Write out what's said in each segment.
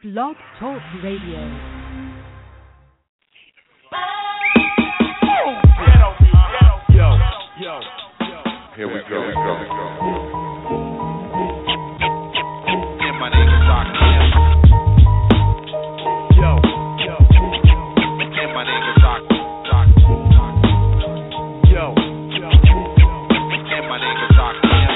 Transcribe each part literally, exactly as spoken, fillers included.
Blog Talk Radio. Yo, yo, yo. Here we go, we go, we go. And my name is Rakim. Yo, yo. And my name is Rakim. Yo, yo. And my name is Rakim.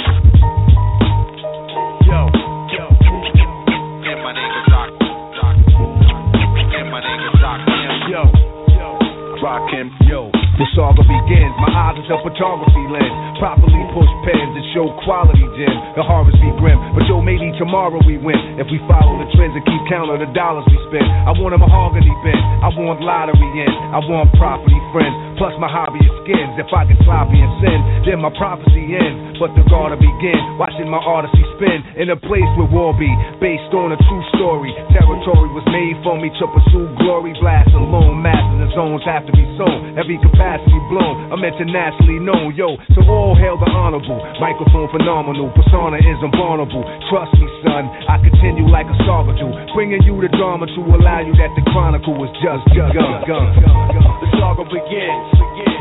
Yo, yo. And my name is Rakim. And my name is Rakim. Yo, yo. Rakim. Yo. The saga begins, my eyes is a photography lens. Properly push pens and show quality gem. The harvest be grim, but yo, maybe tomorrow we win. If we follow the trends and keep count of the dollars we spend. I want a mahogany bin, I want lottery in. I want property friends, plus my hobby is skins. If I get sloppy and sin, then my prophecy ends. But the gotta begin, watching my odyssey spin. In a place where war be, based on a true story. Territory was made for me to pursue glory. Blast alone, masters and zones have to be sown. Every capacity blown, I'm internationally known. Yo, so all hail the honorable. Microphone phenomenal, persona is unvulnerable. Trust me, son, I continue like a saga do. Bringing you the drama to allow you that the chronicle is just begun. The saga begins.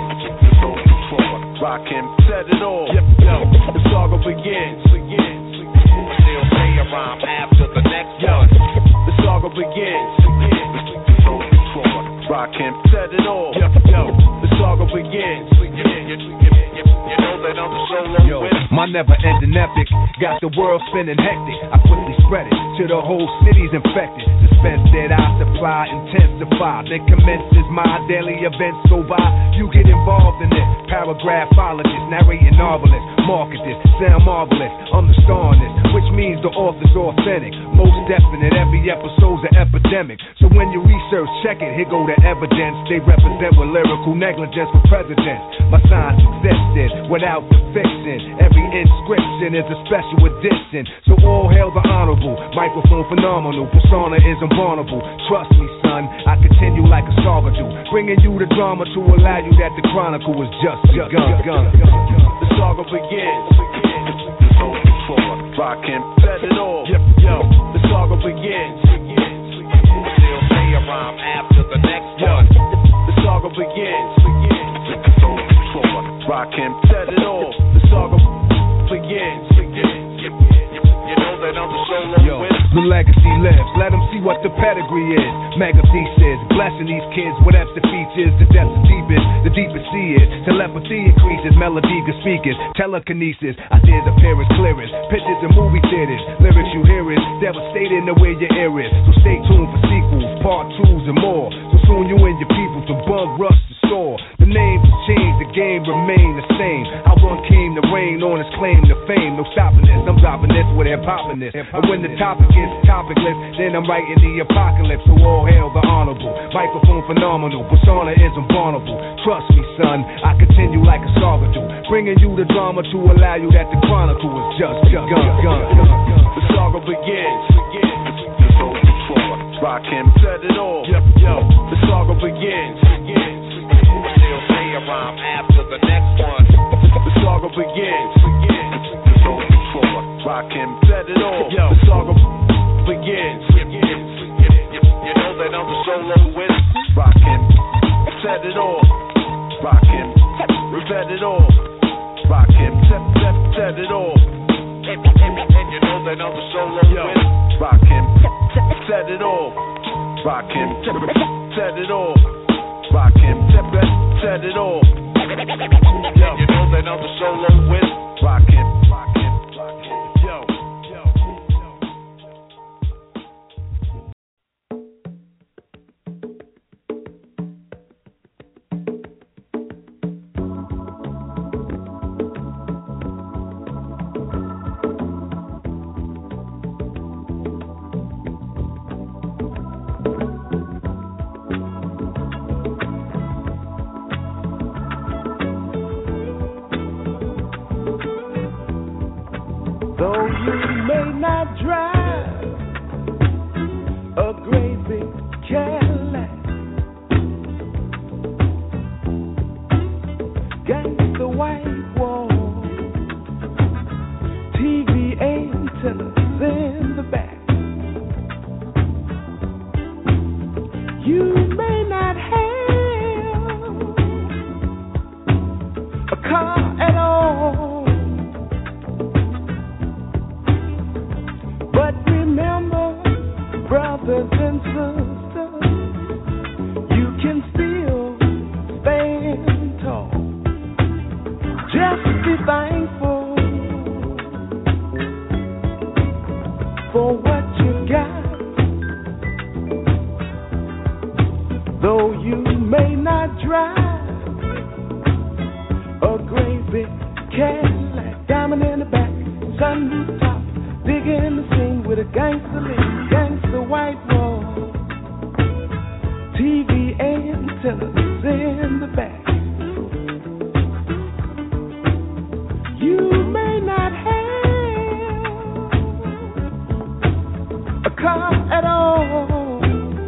Rakim said it all. Yep, yo. The saga begins. Still say a rhyme after the next one. The saga begins. Rakim said it all. Yep, yo. The saga begins. You know that I'm the solo Yo, my never-ending epic got the world spinning hectic. I quickly spread it to the whole city's infected. Suspense that I supply intensify. Then commences my daily events so by you get involved in it. Paragraphologist, narrating novelist, market this, sound marvelous. I'm the star in this, which means the author's authentic. Most definite, every episode's an epidemic. So when you research, check it, here go the evidence. They represent with lyrical negligence for presidents. My science existed without the fiction. Every inscription is a special edition. So all hail the honorable. Microphone phenomenal, persona is unvulnerable. Trust me, son, I continue like a saga do. Bringing you the drama to allow you that the chronicle is just begun. The saga begins. Rakim said it all. Yep, yo. The saga begins. Still say a rhyme after the next one. The saga begins. Rakim said it all. The saga begins. You know that I'm the solo Yo, the legacy lives. Let them see what the pedigree is. Mega thesis, blessing these kids. Whatever the features, the depth the deepest, the deepest sea is. Telepathy increases, melody good speakers, telekinesis. Ideas appear as clearest. Pictures in movie theaters, lyrics you hear is devastating the way your ear is. So stay tuned for sequels, part twos and more. So soon you and your people to bug rush the store. The names change, the game remain the same. How one came to reign on his claim to fame. No stopping this, I'm dropping this with hip hopping this. And when the topic is topicless, then I'm writing the apocalypse. So all hail the honorable. Microphone phenomenal, persona is unvulnerable. Trust me, son, I continue like a saga do. Bringing you the drama to allow you that the chronicle is just begun. The saga begins. Rakim said it all. Yep, yo. The saga begins. Still say a rhyme after the next one. The saga begins. Rakim said it all. Yo. The saga begins. You know that I'm the solo with Rakim said it all. Rakim revet it all. Rakim said it all. And you know that I'm the solo with Rakim said it all. Rakim said it all. Rakim said it all. And you know that I'm the solo with Rakim. Yo, yo, yo. You may not have a car at all, but remember, brothers and sisters, you can still stand tall. Just be thankful for what you got. Though you may not drive a great big Cadillac, diamond in the back, sunroof top, digging the scene with a gangster lean, gangster white wall, T V antennas in the back. You may not have a car at all,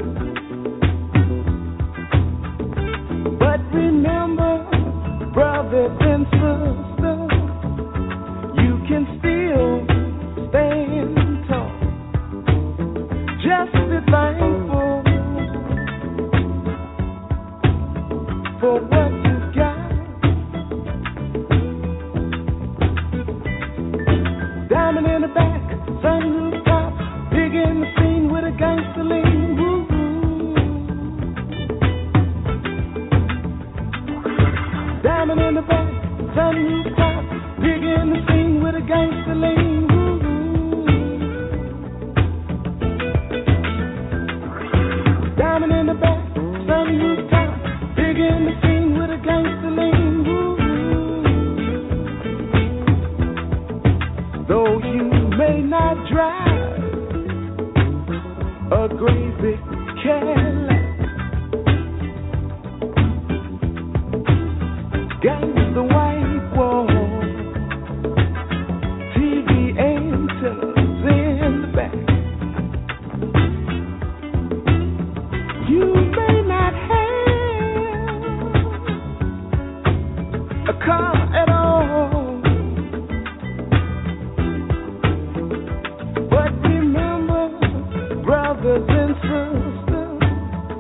but remember, brothers and sisters, you can still stand tall. Just be thankful for what you got. Diamond in the back, sunroof top, big in the scene with a gangster lean. Woo-hoo. Diamond in the back, sunroof top, big in the scene with a gangster lean. Woo-hoo. Diamond in the back, sunroof top, big in the scene with a gangster lean. Woo-hoo. Though you may not drive a great big Cadillac, gangsta white wall, T V antennas in the back. You may not have a car at all, but remember, brothers and sisters,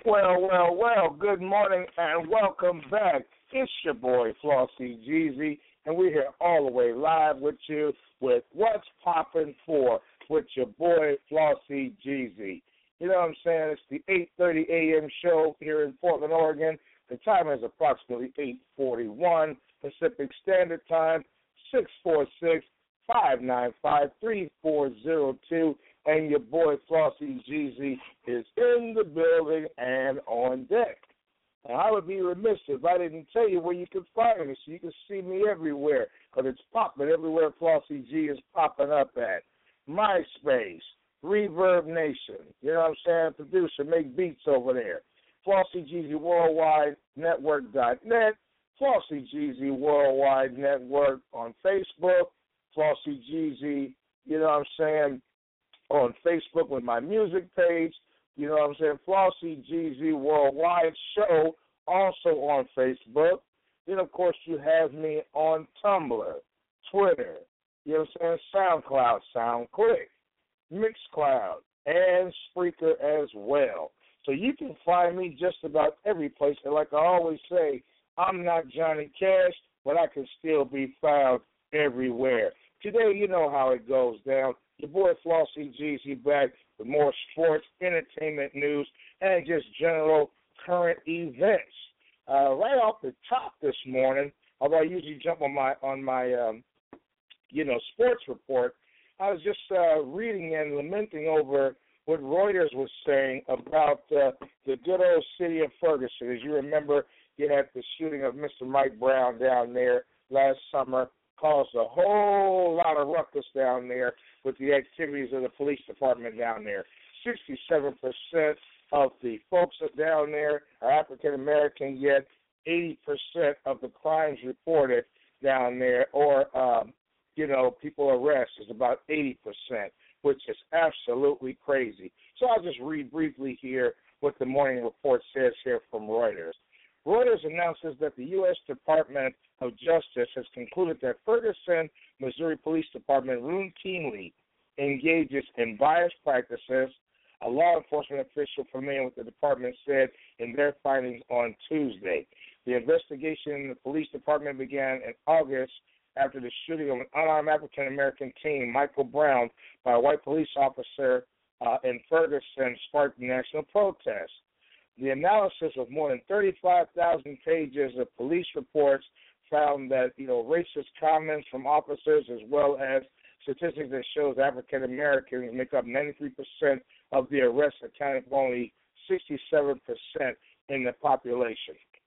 Well, well, well, good morning and welcome back. It's your boy, Flossy Jeezy, and we're here all the way live with you with What's Poppin' For with your boy, Flossy Jeezy. You know what I'm saying? It's the eight thirty a.m. show here in Portland, Oregon. The time is approximately eight forty-one Pacific Standard Time, six four six, five nine five, three four zero two. And your boy, Flossy Jeezy, is in the building and on deck. And I would be remiss if I didn't tell you where you can find me, so you can see me everywhere, because it's popping everywhere Flossy G is popping up at. MySpace, Reverb Nation, you know what I'm saying, producer, make beats over there. Flossy Jeezy Worldwide Network dot net, Flossy Jeezy Worldwide Network on Facebook, Flossy Jeezy, you know what I'm saying, on Facebook with my music page, you know what I'm saying, Flossy Jeezy Worldwide Show, also on Facebook. Then, of course, you have me on Tumblr, Twitter, you know what I'm saying, SoundCloud, SoundClick, Mixcloud, and Spreaker as well. So you can find me just about every place. And like I always say, I'm not Johnny Cash, but I can still be found everywhere. Today, you know how it goes down. Your boy Flossy Jeezy back with more sports, entertainment news, and just general current events. Uh, right off the top this morning, although I usually jump on my on my um, you know sports report, I was just uh, reading and lamenting over what Reuters was saying about uh, the good old city of Ferguson. As you remember, you had the shooting of Mister Mike Brown down there last summer, caused a whole lot of ruckus down there with the activities of the police department down there. sixty-seven percent of the folks down there are African American, yet eighty percent of the crimes reported down there, or, um, you know, people arrested is about eighty percent, which is absolutely crazy. So I'll just read briefly here what the morning report says here from Reuters. Reuters announces that the U S Department of Justice has concluded that Ferguson, Missouri Police Department routinely engages in biased practices. A law enforcement official familiar with the department said in their findings on Tuesday. The investigation in the police department began in August after the shooting of an unarmed African-American teen, Michael Brown, by a white police officer uh, in Ferguson sparked national protests. The analysis of more than thirty-five thousand pages of police reports found that, you know, racist comments from officers as well as statistics that shows African Americans make up ninety-three percent of the arrests, accounting for only sixty-seven percent in the population.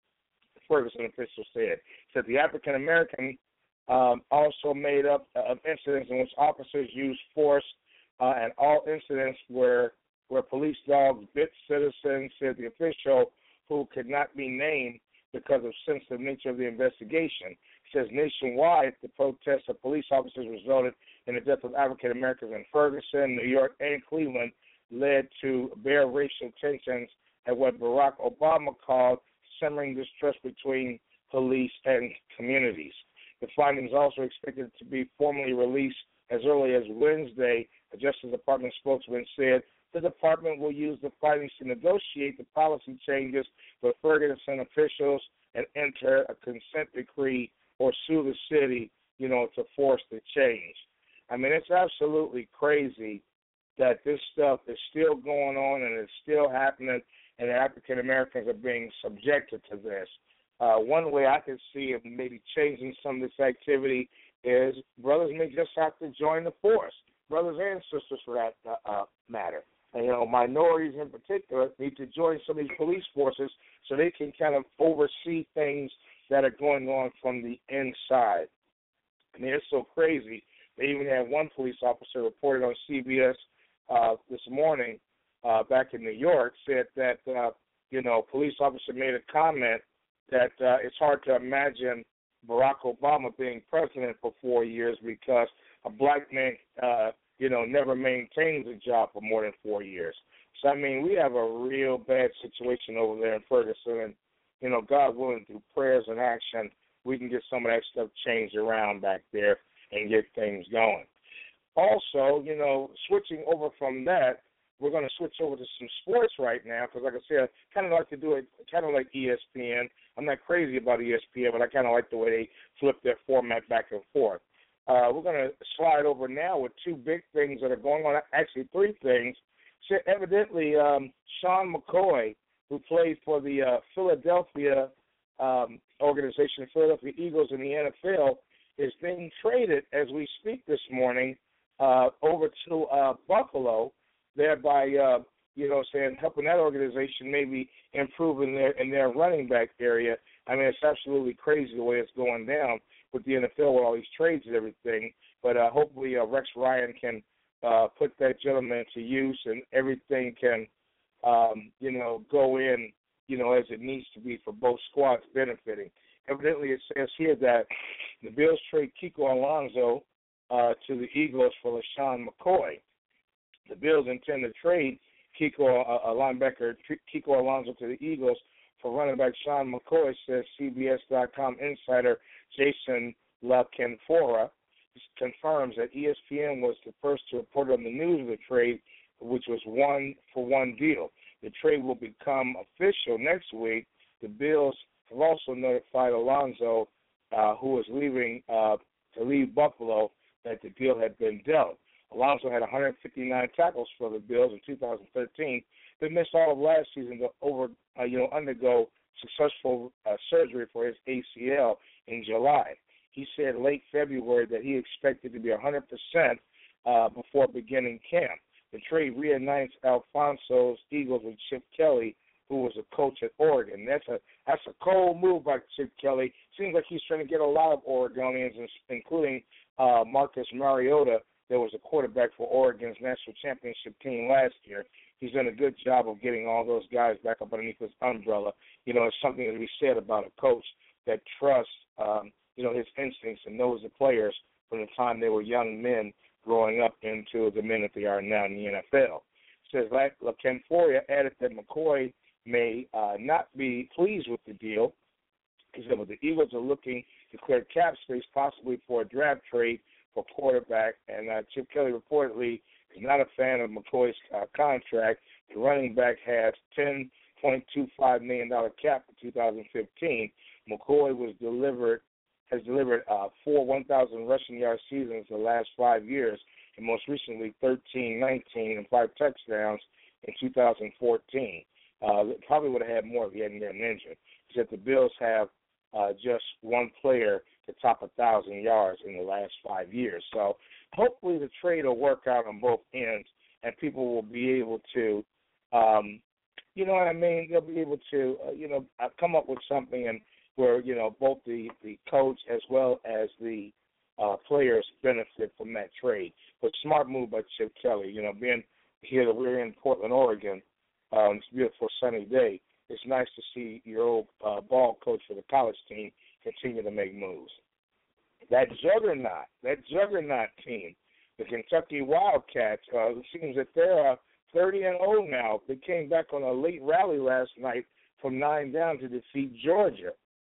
Ferguson officials said. Said the African American um, also made up of incidents in which officers used force, uh, and all incidents where where police dogs bit citizens, said the official, who could not be named because of sensitive nature of the investigation. He says nationwide, the protests of police officers resulted in the death of African Americans in Ferguson, New York, and Cleveland, led to bare racial tensions at what Barack Obama called simmering distrust between police and communities. The findings also expected to be formally released as early as Wednesday. The Justice Department spokesman said the department will use the findings to negotiate the policy changes with Ferguson officials and enter a consent decree or sue the city, you know, to force the change. I mean, it's absolutely crazy that this stuff is still going on and it's still happening, and African Americans are being subjected to this. Uh, one way I can see of maybe changing some of this activity is brothers may just have to join the force, brothers and sisters for that uh, uh, matter. And, you know, minorities in particular need to join some of these police forces so they can kind of oversee things that are going on from the inside. I mean, it's so crazy. They even had one police officer reported on C B S uh, this morning uh, back in New York, said that, uh, you know, police officer made a comment that uh, it's hard to imagine Barack Obama being president for four years because a black man, uh, you know, never maintains a job for more than four years. So, I mean, we have a real bad situation over there in Ferguson, and, you know, God willing, through prayers and action, we can get some of that stuff changed around back there and get things going. Also, you know, switching over from that, we're going to switch over to some sports right now because, like I said, I kind of like to do it kind of like E S P N. I'm not crazy about E S P N, but I kind of like the way they flip their format back and forth. Uh, we're going to slide over now with two big things that are going on, actually three things. So evidently, um, Sean McCoy, who played for the uh, Philadelphia um, organization, Philadelphia Eagles in the N F L, is being traded as we speak this morning uh, over to uh, Buffalo, thereby, uh, you know, saying helping that organization maybe improve in their in their running back area. I mean, it's absolutely crazy the way it's going down with the N F L with all these trades and everything. But uh, hopefully uh, Rex Ryan can uh, put that gentleman to use and everything can, um, you know, go in, you know, as it needs to be for both squads benefiting. Evidently, it says here that the Bills trade Kiko Alonso uh, to the Eagles for LaShawn McCoy. The Bills intend to trade Kiko, uh, a linebacker, Kiko Alonso to the Eagles for running back Sean McCoy, says C B S dot com insider Jason La Canfora. Confirms that E S P N was the first to report on the news of the trade, which was one for one deal. The trade will become official next week. The Bills have also notified Alonso, uh, who was leaving uh, to leave Buffalo, that the deal had been dealt. Alonso had one hundred fifty-nine tackles for the Bills in two thousand thirteen, but missed all of last season to over, uh, you know, undergo successful uh, surgery for his A C L in July. He said late February that he expected to be one hundred percent uh, before beginning camp. The trade reunites Alfonso's Eagles with Chip Kelly, who was a coach at Oregon. That's a that's a cold move by Chip Kelly. Seems like he's trying to get a lot of Oregonians, including uh, Marcus Mariota, that was a quarterback for Oregon's national championship team last year. He's done a good job of getting all those guys back up underneath his umbrella. You know, it's something to be said about a coach that trusts, um, you know, his instincts and knows the players from the time they were young men growing up into the men that they are now in the N F L. It says like LaCanforia added that McCoy may uh, not be pleased with the deal. He said, well, the Eagles are looking to clear cap space possibly for a draft trade for quarterback, and uh, Chip Kelly reportedly is not a fan of McCoy's uh, contract. The running back has ten point two five million dollars cap for two thousand fifteen. McCoy was delivered has delivered uh, four one thousand rushing yard seasons the last five years, and most recently thirteen, nineteen, and five touchdowns in two thousand fourteen. Uh, probably would have had more if he hadn't been injured. He said the Bills have uh, just one player to top a thousand yards in the last five years. So hopefully the trade will work out on both ends, and people will be able to, um, you know what I mean? They'll be able to, uh, you know, come up with something and where, you know, both the, the coach as well as the uh, players benefit from that trade. But smart move by Chip Kelly. You know, being here that we're in Portland, Oregon, um, it's a beautiful sunny day. It's nice to see your old uh, ball coach for the college team continue to make moves. That juggernaut, that juggernaut team, the Kentucky Wildcats, uh, it seems that they're uh, thirty and oh now. They came back on a late rally last night from nine down to defeat Georgia.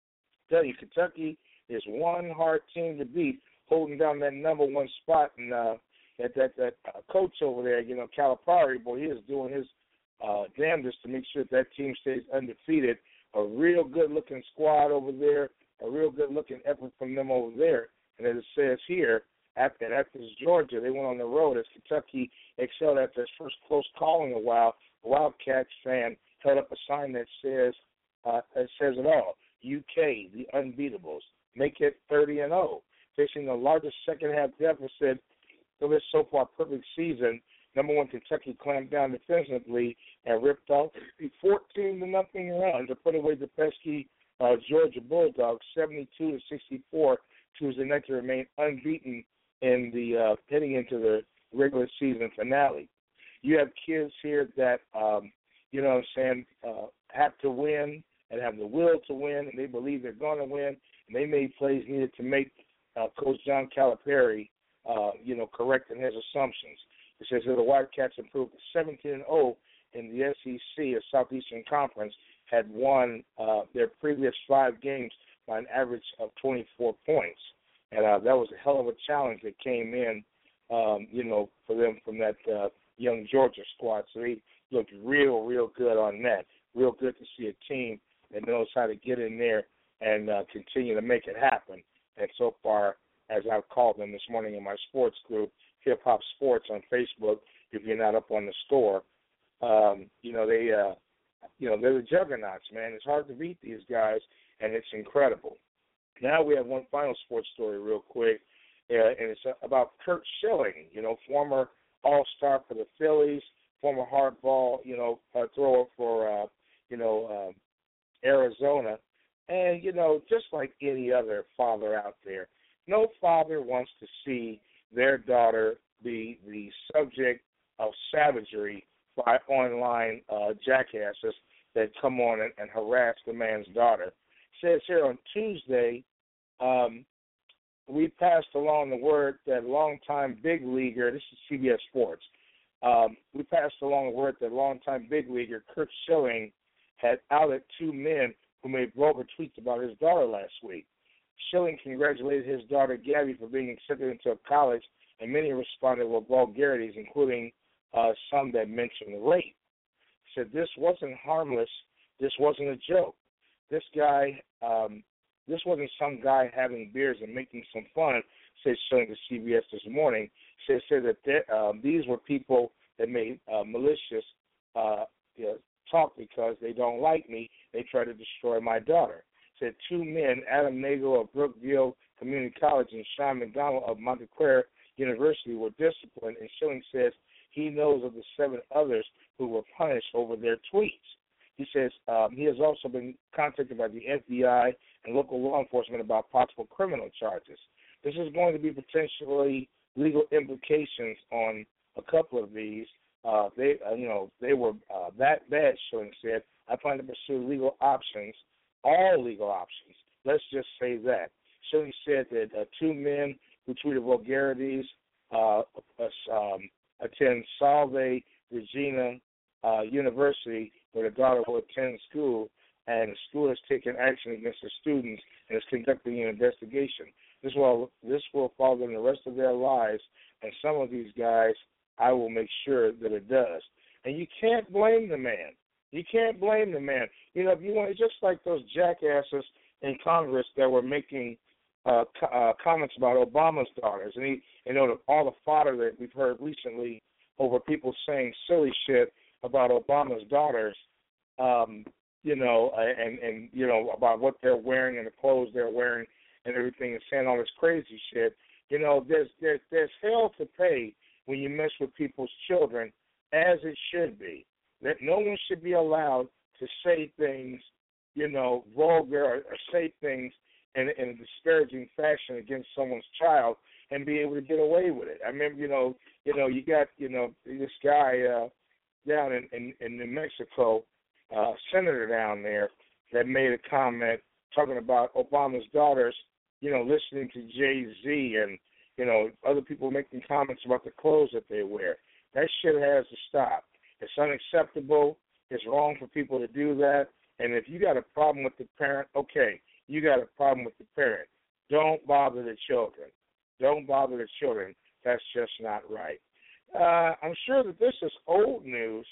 I tell you, Kentucky is one hard team to beat, holding down that number one spot. And uh, that that, that uh, coach over there, you know, Calipari, boy, he is doing his uh, damnedest to make sure that, that team stays undefeated. A real good-looking squad over there, a real good-looking effort from them over there. And as it says here, after, after Georgia, they went on the road as Kentucky excelled after its first close call in a while. The Wildcats fan held up a sign that says, uh, that says it all. U K, the unbeatables, make it thirty and oh. Facing the largest second-half deficit of this so far perfect season, number one Kentucky clamped down defensively and ripped off a fourteen to nothing run to put away the pesky uh, Georgia Bulldogs, seventy-two to sixty-four, Tuesday night to remain unbeaten in the uh, heading into the regular season finale. You have kids here that, um, you know what I'm saying, uh, have to win and have the will to win, and they believe they're going to win, and they made plays needed to make uh, Coach John Calipari, uh, you know, correct in his assumptions. It says that the Wildcats improved to seventeen and oh in the S E C, a Southeastern Conference, had won uh, their previous five games by an average of twenty-four points. And uh, that was a hell of a challenge that came in, um, you know, for them from that uh, young Georgia squad. So they looked real, real good on that. Real good to see a team that knows how to get in there and uh, continue to make it happen. And so far, as I've called them this morning in my sports group, Hip Hop Sports on Facebook, if you're not up on the store, um, you know, they, uh, you know, they're the juggernauts, man. It's hard to beat these guys, and it's incredible. Now we have one final sports story real quick, uh, and it's about Curt Schilling, you know, former All-Star for the Phillies, former hardball, you know, uh, thrower for, uh, you know, um, Arizona. And, you know, just like any other father out there, no father wants to see their daughter be the subject of savagery by online uh, jackasses that come on and, and harass the man's daughter. It says here on Tuesday, um, we passed along the word that longtime big leaguer, this is C B S Sports, um, we passed along the word that longtime big leaguer Curt Schilling had outed two men who made vulgar tweets about his daughter last week. Schilling congratulated his daughter Gabby for being accepted into a college, and many responded with vulgarities, including uh, some that mentioned rape. He said this wasn't harmless. This wasn't a joke. This guy, um, this wasn't some guy having beers and making some fun, said Schilling to C B S this morning. He said, said that there, um, these were people that made uh, malicious uh, you know, talk because they don't like me. They try to destroy my daughter. Said two men, Adam Nagel of Brookville Community College and Sean McDonald of Montclair University, were disciplined, and Schilling says he knows of the seven others who were punished over their tweets. He says um, he has also been contacted by the F B I and local law enforcement about possible criminal charges. This is going to be potentially legal implications on a couple of these. Uh, they, uh, you know, they were uh, that bad, Schilling said. I plan to pursue legal options. All legal options. Let's just say that. Schilling said that uh, two men who tweeted vulgarities uh, um, attend Salve Regina uh, University, where the daughter will attend school, and the school has taken action against the students and is conducting an investigation. This will this will follow them the rest of their lives, and some of these guys, I will make sure that it does. And you can't blame the man. You can't blame the man. You know, if you want, it's just like those jackasses in Congress that were making uh, co- uh, comments about Obama's daughters, and he, you know, all the fodder that we've heard recently over people saying silly shit about Obama's daughters, um, you know, and and you know about what they're wearing and the clothes they're wearing and everything, and saying all this crazy shit. You know, there's there's there's hell to pay when you mess with people's children, as it should be. That no one should be allowed to say things, you know, vulgar or, or say things in, in a disparaging fashion against someone's child and be able to get away with it. I remember, you know, you know, you got, you know, this guy uh, down in, in, in New Mexico, uh, senator down there, that made a comment talking about Obama's daughters, you know, listening to Jay-Z and, you know, other people making comments about the clothes that they wear. That shit has to stop. It's unacceptable. It's wrong for people to do that. And if you got a problem with the parent, okay, you got a problem with the parent. Don't bother the children. Don't bother the children. That's just not right. Uh, I'm sure that this is old news.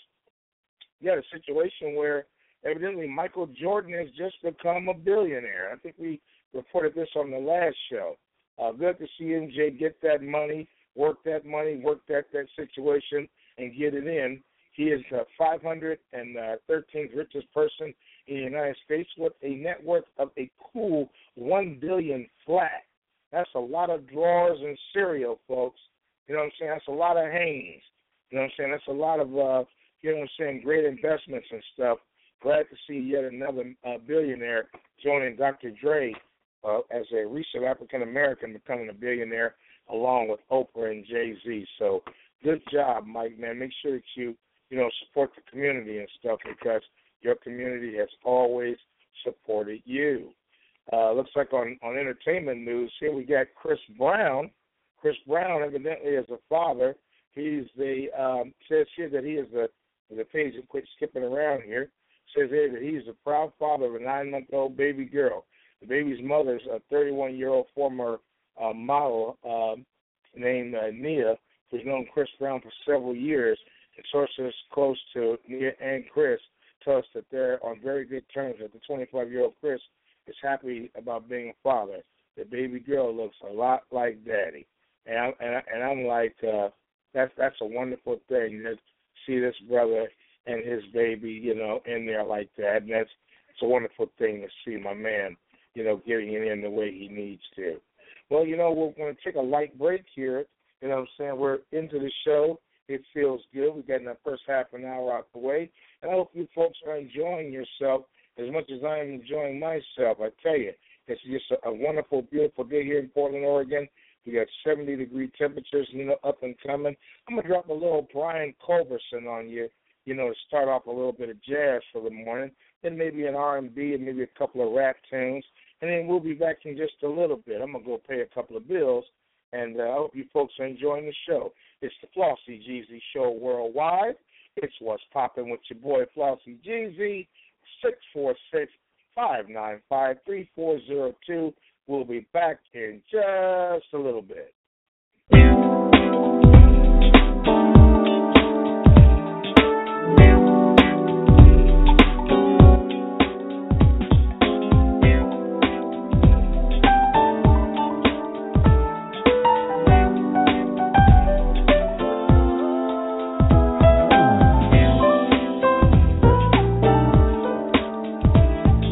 You got a situation where evidently Michael Jordan has just become a billionaire. I think we reported this on the last show. Uh, good to see M J get that money, work that money, work that, that situation, and get it in. He is the five hundred thirteenth richest person in the United States with a net worth of a cool one billion dollars flat. That's a lot of drawers and cereal, folks. You know what I'm saying? That's a lot of hangings. You know what I'm saying? That's a lot of, uh, you know what I'm saying, great investments and stuff. Glad to see yet another uh, billionaire joining Doctor Dre uh, as a recent African-American becoming a billionaire along with Oprah and Jay-Z. So good job, Mike, man. Make sure that you you know, support the community and stuff because your community has always supported you. Uh, looks like on, on entertainment news, here we got Chris Brown. Chris Brown evidently is a father. He's the, um, says here that he is the, the page that quit skipping around here, says here that he's the proud father of a nine-month-old baby girl. The baby's mother is a thirty-one-year-old former uh, model uh, named uh, Nia, who's known Chris Brown for several years. sources close to Nia and Chris tell us that they're on very good terms, that the twenty-five-year-old Chris is happy about being a father. The baby girl looks a lot like Daddy. And, I, and, I, and I'm like, uh, that's, that's a wonderful thing to see this brother and his baby, you know, in there like that. And that's it's a wonderful thing to see my man, you know, getting it in the way he needs to. Well, you know, we're going to take a light break here. You know what I'm saying? We're into the show. It feels good. We're getting that first half an hour out the way. And I hope you folks are enjoying yourself as much as I am enjoying myself. I tell you, it's just a, a wonderful, beautiful day here in Portland, Oregon. We got seventy-degree temperatures, you know, up and coming. I'm going to drop a little Brian Culberson on you, you know, to start off a little bit of jazz for the morning, then maybe an R and B and maybe a couple of rap tunes, and then we'll be back in just a little bit. I'm going to go pay a couple of bills, and uh, I hope you folks are enjoying the show. It's the Flossie Jeezy Show worldwide. It's What's Poppin' with your boy Flossie Jeezy, six four six, five nine five, three four zero two. We'll be back in just a little bit.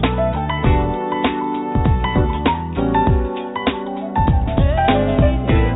Hey.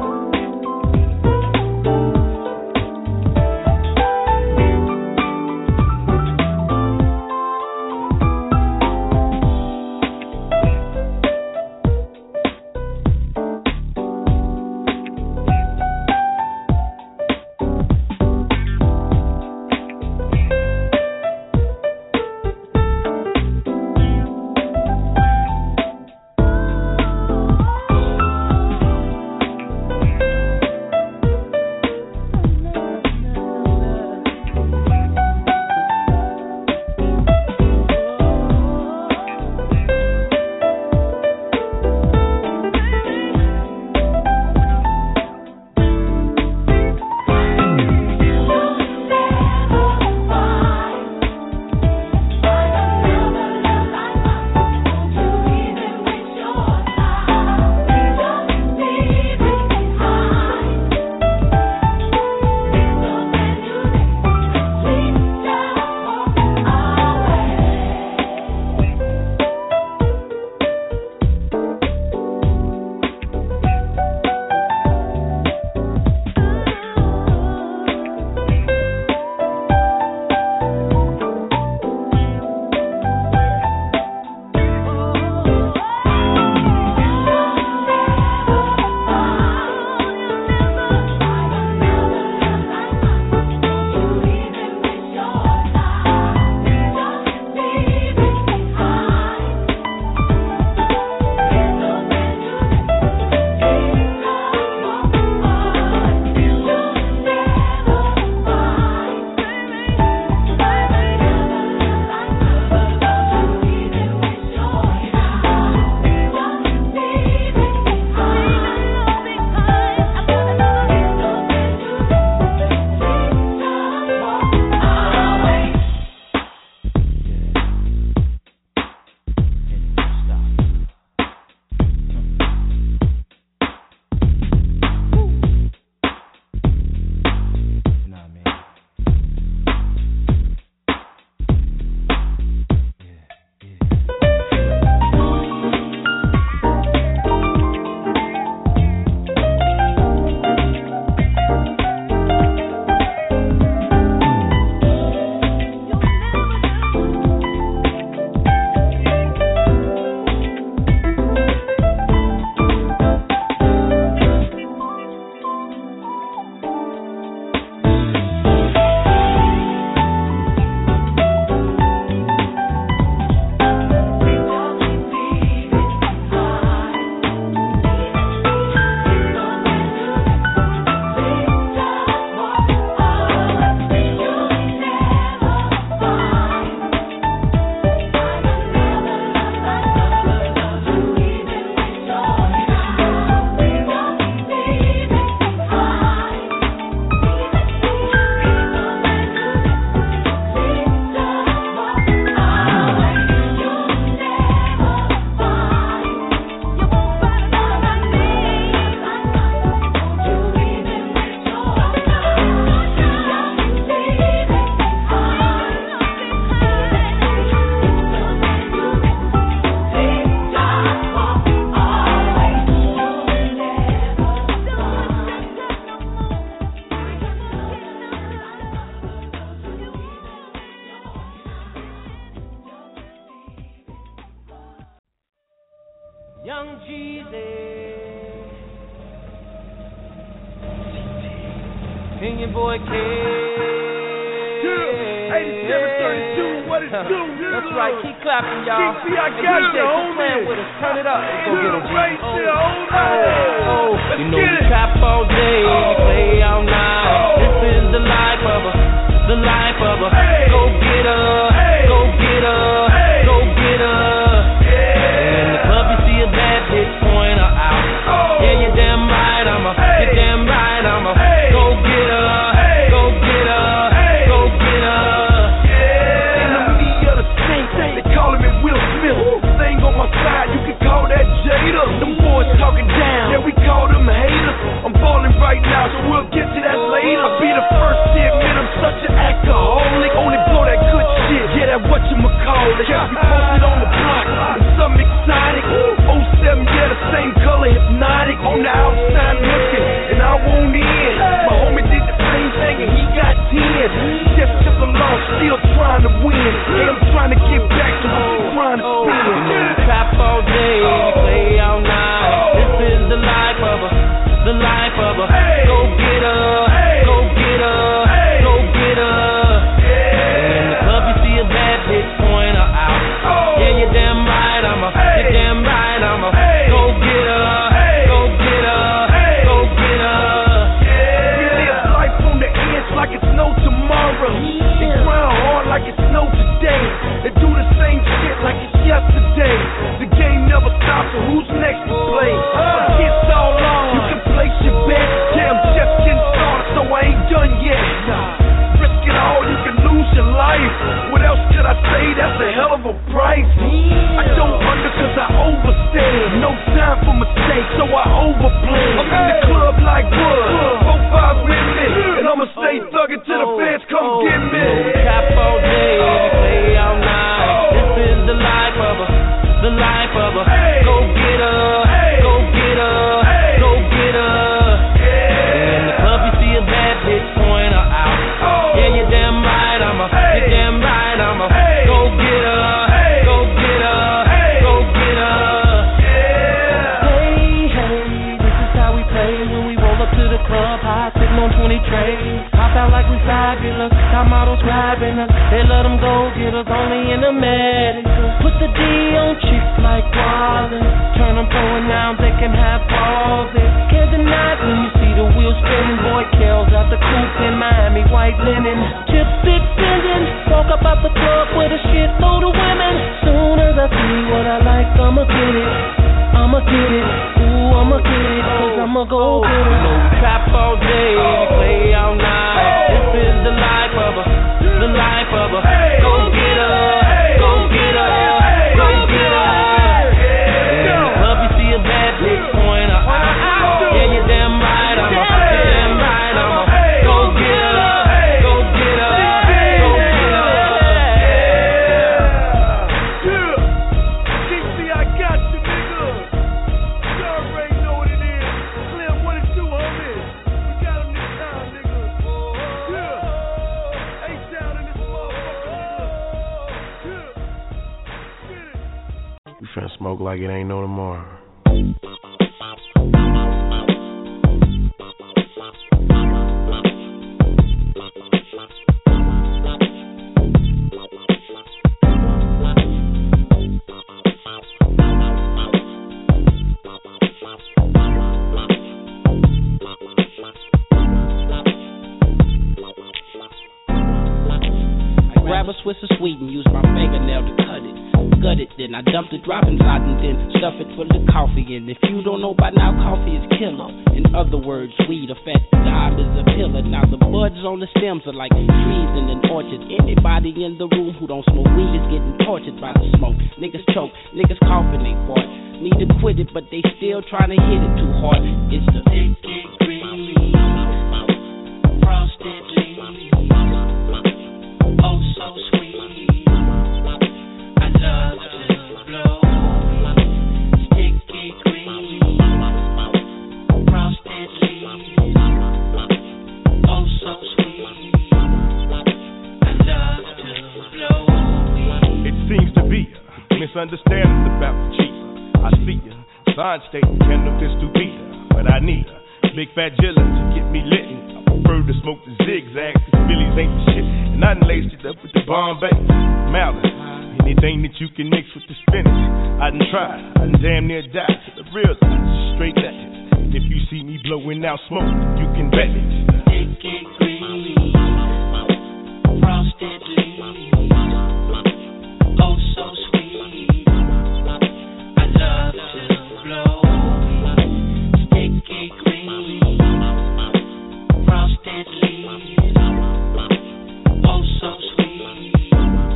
Young Jeezy. And your boy K. Yeah, eighty-seven thirty-two, what it do, nigga? That's right, keep clapping, y'all. K C, I got you, homie. Playing with us, turn it up. Go get it, G. Right there, hold on. Oh, Let's you know get we it. trap all day, we play all night. Oh. This is the life of a, the life of a. Hey. Go get her, Hey. go get her, Hey. go get her. Yeah. In the club you see a bad bitch, point her out. Oh. Yeah, you're damn right, I'm a, Hey. you're damn right, I'm a. Hey. Go get her, Hey. go get her, Hey. go get her. Yeah. And I'm the other same thing. They calling me Will Smith. Thing on my side, you can call that Jada. Them boys talking down, yeah, we call them haters. I'm balling right now, so we'll get to that later. I'll be the first to admit I'm such an alcoholic. Only blow that good shit, yeah, that whatchamacallit. Yeah, we posted on the block, and something exotic. oh seven, yeah, the same color, hypnotic. On the outside looking, and I won't in. My homie did the same thing, and he got ten. Just took a loss, still trying to win. Hey, I'm trying to get back to what you're trying to You spin. know we trap all day, we play all night. This is the life of a, the life of a. Go get her, go get her, go get her. In the club you see a bad bitch, point her out. Yeah, you're damn right, I'm a, you're damn right, I'm a. Go get her, go get her, go get her. We live life on the edge like it's no tomorrow. They grind hard like it's no today. They do the same shit like it's yesterday. The game never stops, so who's next to play? My kids all on, you can place your bet. Yeah, I'm just getting started, so I ain't done yet. Risk it all, you can lose your life. What else could I say? That's a hell of a price. I don't under cause I overstand. No time for mistakes, so I overplay. I'm in the club like wood, four five with me, and I'ma stay thugging till the fans come get me. We trap all day, we play all night. This is the life of a, the life of a. Go get her, go get her, go get her. In the club you see a bad bitch, point her out. Yeah, you're damn right, I'm a, you're damn right, I'm a. Go get her, go get her, go get her. Hey, hey, this is how we play when we roll up to the club, high sitting on twenty trays. Hop out like we fabulous, top models grabbing us. They let them go, get us only in the medical. Put the D on chicks like Wallace. Turn them pro and now they can have balls. Can't deny it when you see the wheels spinning. Boy, Kells out the coupe in Miami, white linen. Chip stick bending. Walk up out the club with a shitload of women. Soon as I see what I like, I'ma get it. I'ma get it. Ooh, I'ma get it. Cause I'ma go get it. No trap all day, we play all night. This is the life of a, the life of a. Go get her, go get her, go get her. In the club you see a bad bitch, point her out. Yeah, you're damn right, I'm a, you're damn right, I'm a. Go get her, go get her, go get her. Yeah. K C, I got you, nigga. You already know what it is. Slim, what it do, homie? We got him this time, nigga. Yeah. H-Town in this motherfucker, nigga. Yeah. Get it. We finna smoke like it ain't no tomorrow. Grab a Swiss of sweet and use my fingernail to cut it. Gut it, then I dump the droppings out and then stuff it full of coffee. And if you don't know by now, coffee is killer. In other words, weed, a fat dime is a pillar. Now the buds on the stems are like trees in an orchard. Anybody in the room who don't smoke weed is getting tortured by the smoke. Niggas choke, niggas coughing, they fart. Need to quit it, but they still trying to hit it too hard. It's the sticky green, frosted leaves. Oh, so sweet. I love to blow. Sticky green, frosted leaves. Oh, so sweet. I love to blow. It seems to be a misunderstanding about the cheap. I see ya Sign stating cannabis to beat her, but I need her. Big fat Jilla to get me lit. I prefer to smoke the zigzag, cause Billy's ain't the shit. And I done laced it up with the Bombay, Malice. Anything that you can mix with the spinach, I done tried, I done damn near died. The real thing is straight that. If you see me blowing out smoke, you can bet it. It get green, frosted leaves, oh so sweet. I love to blow. Sticky green, frosted leaves, oh so sweet.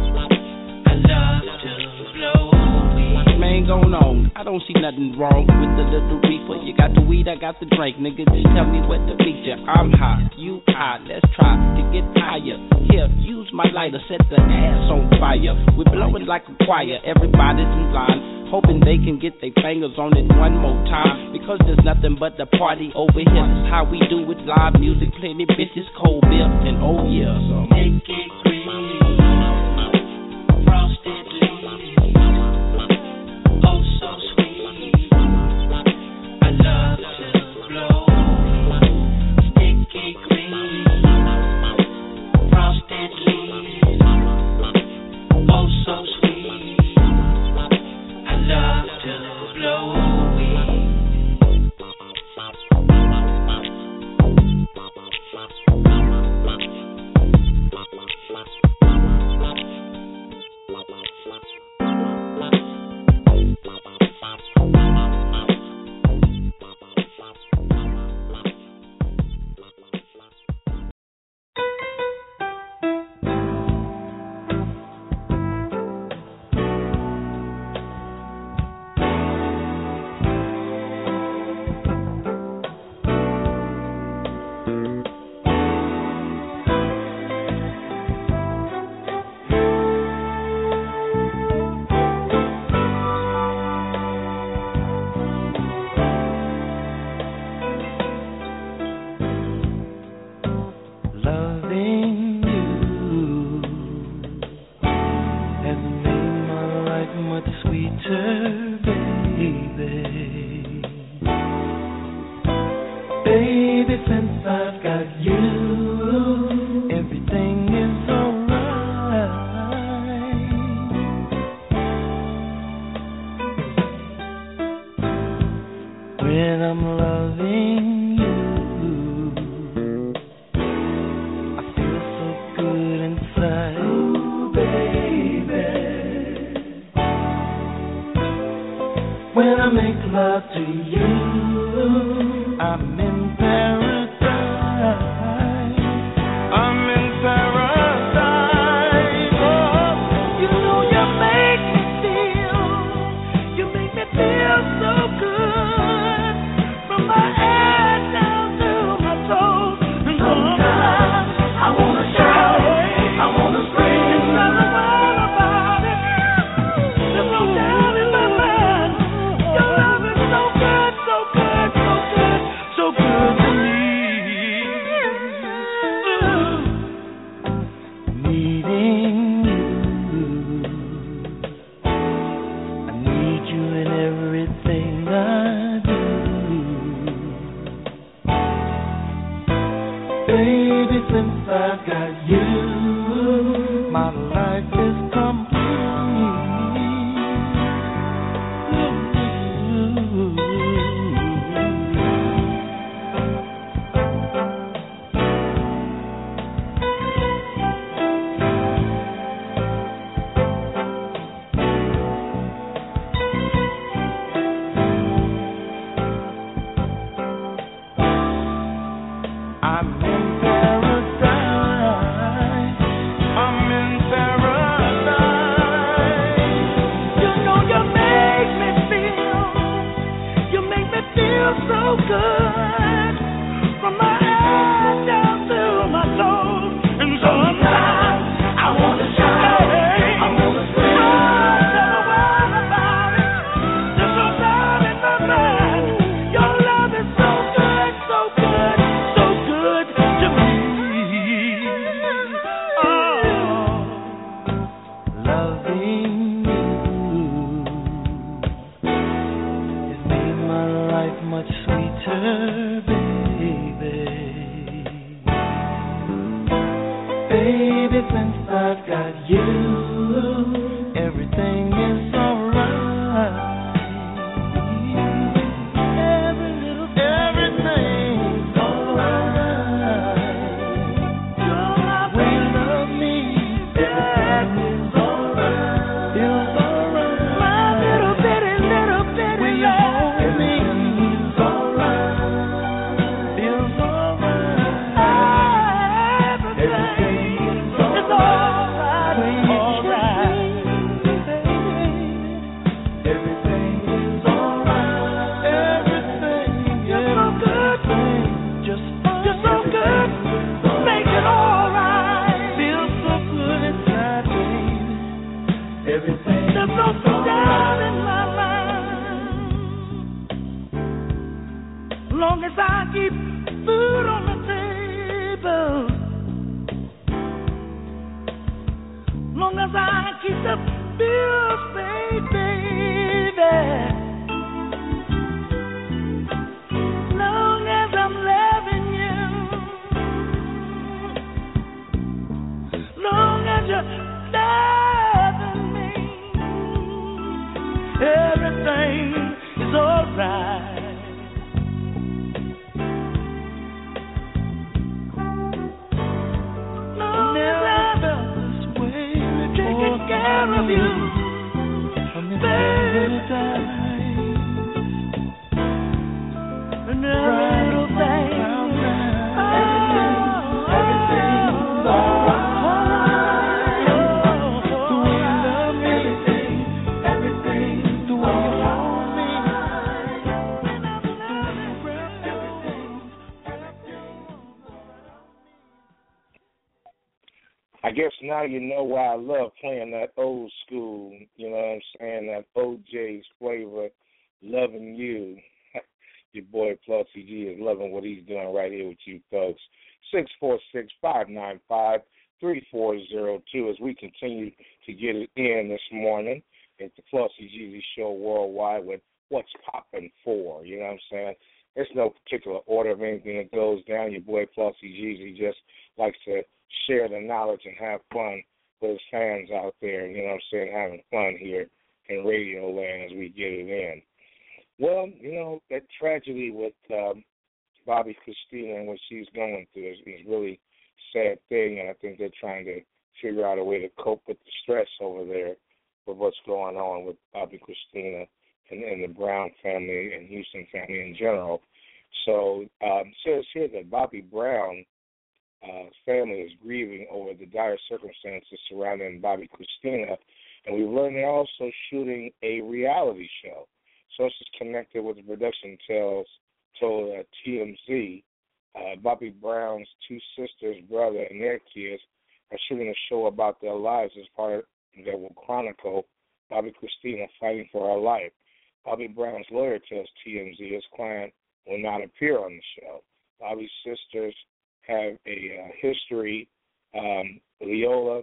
I love to blow. Man, going on. I don't see nothing wrong with the little reefer. You got the weed, I got the drink, nigga. Just tell me what to feature. I'm high, you high. Let's try to get higher. Here, use my lighter, set the ass on fire. We're blowing like a choir. Everybody's in line, hoping they can get their fingers on it one more time. Because there's nothing but the party over here. That's how we do it. Live music, plenty bitches, cold beer, and oh yeah. So make it green, frosted leaves, oh so sweet. I love to blow. Sticky green, frosted leaves, oh so sweet. I love to blow weed. I'm in paradise. Baby, since I've got you, everything is alright. Every little everything's alright. When you love me, everything's alright. Feels alright. My little bitty, little bitty when you hold me, it's alright. Feels alright. Everything is alright. When you alright. Everything is alright. Everything is so good. Just, just so good. Make it alright. Feels so good inside, baby. Everything. There's no doubt in my mind. Long as I keep food on the table, long as I keep the bills paid, baby, long as I'm loving you, long as you're loving me, everything is alright. Long as I felt this way, taking care of you, baby, and every little thing, everything's alright. The way you love me, everything, the way you hold me, and I'm loving everything. I guess now you know why I love playing that old school, you know what I'm saying, that O J's flavor, Loving You. Your boy Flossy G is loving what he's doing right here with you folks. six four six, five nine five, three four zero two as we continue to get it in this morning. It's the Flossy G Show worldwide with What's Poppin' For, you know what I'm saying? There's no particular order of anything that goes down. Your boy Flossy G just likes to share the knowledge and have fun with his fans out there, you know what I'm saying, having fun here in Radio Land as we get it in. Well, you know, that tragedy with um, Bobbi Kristina and what she's going through is, is really a sad thing, and I think they're trying to figure out a way to cope with the stress over there with what's going on with Bobbi Kristina and, and the Brown family and Houston family in general. So um, it says here that Bobby Brown Uh, family is grieving over the dire circumstances surrounding Bobbi Kristina, and we learned they're also shooting a reality show. Sources connected with the production tells told uh, T M Z uh, Bobby Brown's two sisters, brother, and their kids are shooting a show about their lives as part that will chronicle Bobbi Kristina fighting for her life. Bobby Brown's lawyer tells T M Z his client will not appear on the show. Bobby's sisters have a uh, history. Um, Leola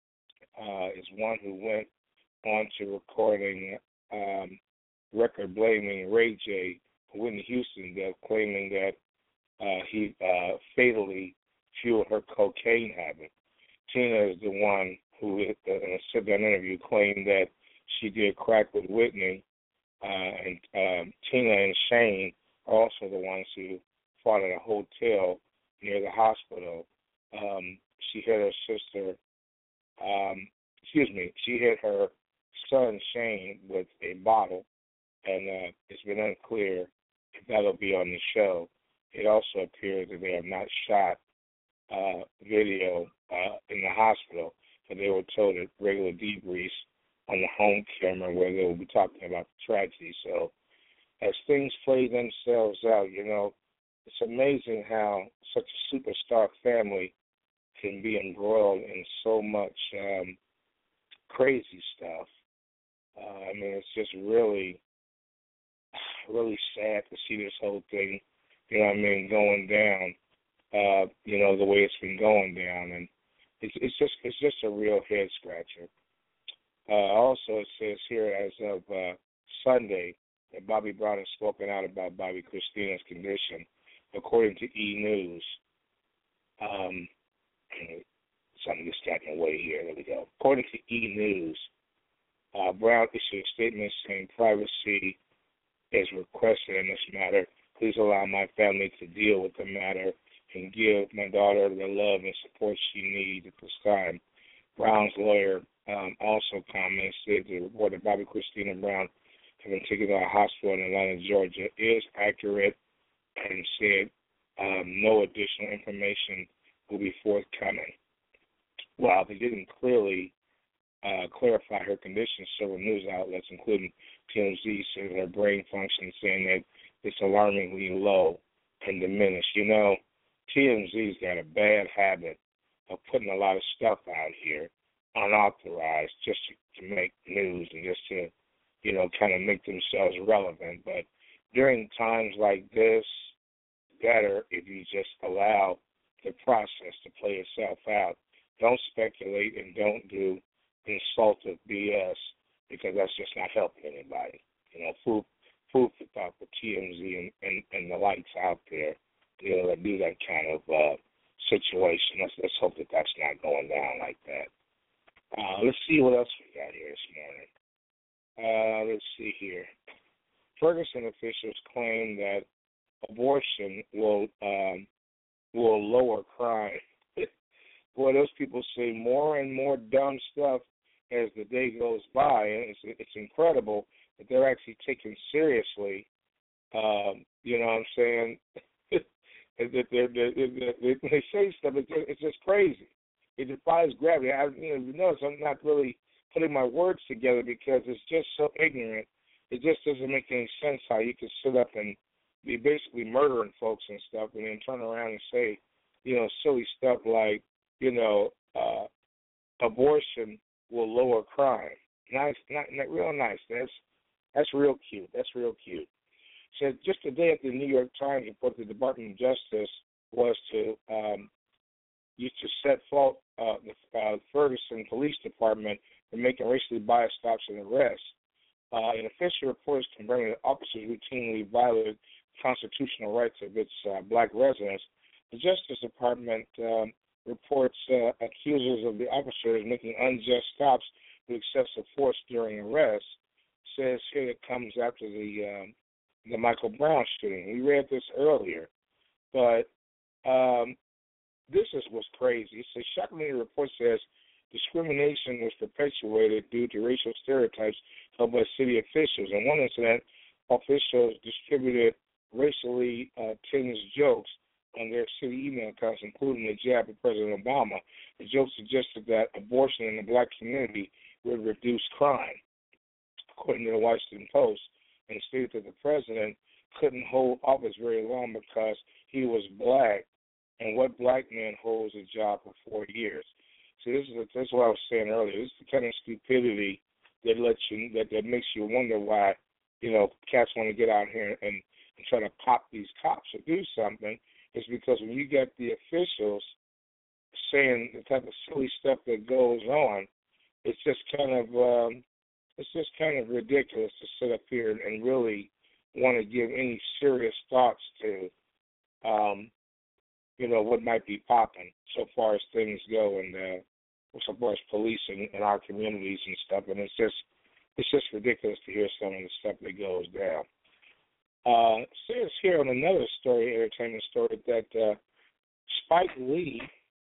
uh, is one who went on to recording um, record blaming Ray J for Whitney Houston death, claiming that uh, he uh, fatally fueled her cocaine habit. Tina is the one who, uh, in a sit-down interview, claimed that she did crack with Whitney, uh, and um, Tina and Shane are also the ones who fought at a hotel near the hospital. Um, she hit her sister, um, excuse me, she hit her son Shane with a bottle, and uh, it's been unclear if that'll be on the show. It also appears that they have not shot uh, video uh, in the hospital, but they were told at regular debriefs on the home camera where they will be talking about the tragedy. So as things play themselves out, you know, it's amazing how such a superstar family can be embroiled in so much um, crazy stuff. Uh, I mean, it's just really, really sad to see this whole thing, you know what I mean, going down, uh, you know, the way it's been going down. And it's, it's just it's just a real head scratcher. Uh, also, it says here as of uh, Sunday that Bobby Brown has spoken out about Bobbi Kristina's condition, according to E! News. Um, something just got in the way here. There we go. According to E! News, uh, Brown issued a statement saying privacy is requested in this matter. Please allow my family to deal with the matter and give my daughter the love and support she needs at this time. Brown's lawyer um, also commented the report that Bobby Christina Brown had been taken to a hospital in Atlanta, Georgia, is accurate, and said um, no additional information will be forthcoming. While they didn't clearly uh, clarify her condition, several news outlets, including T M Z, said her brain function, saying that it's alarmingly low and diminished. You know, T M Z's got a bad habit of putting a lot of stuff out here unauthorized just to, to make news and just to, you know, kind of make themselves relevant. But during times like this, better if you just allow the process to play itself out. Don't speculate and don't do insultive B S because that's just not helping anybody. You know, food, food for thought for T M Z and, and, and the likes out there, you know, that do that kind of uh, situation. Let's, let's hope that that's not going down like that. Uh, let's see what else we got here this morning. Uh, let's see here. Ferguson officials claim that abortion will um, will lower crime. Boy, those people say more and more dumb stuff as the day goes by, and it's it's incredible that they're actually taken seriously. Um, you know what I'm saying? they're, they're, they're, they're, they say stuff, it's just, it's just crazy. It defies gravity. I, you know, you notice I'm not really putting my words together because it's just so ignorant. It just doesn't make any sense how you can sit up and be basically murdering folks and stuff and then turn around and say, you know, silly stuff like, you know, uh, abortion will lower crime. Nice, not, not real nice. That's that's real cute. That's real cute. So just today at the New York Times report, the Department of Justice was to um, used to set fault uh, the uh, Ferguson Police Department for making racially biased stops and arrests. Uh, an official report is confirming that officers routinely violated constitutional rights of its uh, black residents. The Justice Department um, reports uh, accusers of the officers making unjust stops with excessive force during arrests. Says here it comes after the um, the Michael Brown shooting. We read this earlier, but um, this is what's crazy. So shockingly, the report says discrimination was perpetuated due to racial stereotypes held by city officials. In one incident, officials distributed racially uh, tinged jokes on their city email accounts, including the jab at President Obama. The joke suggested that abortion in the black community would reduce crime, according to the Washington Post, and stated that the president couldn't hold office very long because he was black, and what black man holds a job for four years? See, this is this is what I was saying earlier. This is the kind of stupidity that lets you that, that makes you wonder why, you know, cats want to get out here and, and try to pop these cops or do something. It's because when you get the officials saying the type of silly stuff that goes on, it's just kind of um, it's just kind of ridiculous to sit up here and, and really want to give any serious thoughts to, um, you know, what might be popping so far as things go, and uh, so far as police in, in our communities and stuff. And it's just it's just ridiculous to hear some of the stuff that goes down. Uh, it says here on another story, entertainment story, that uh, Spike Lee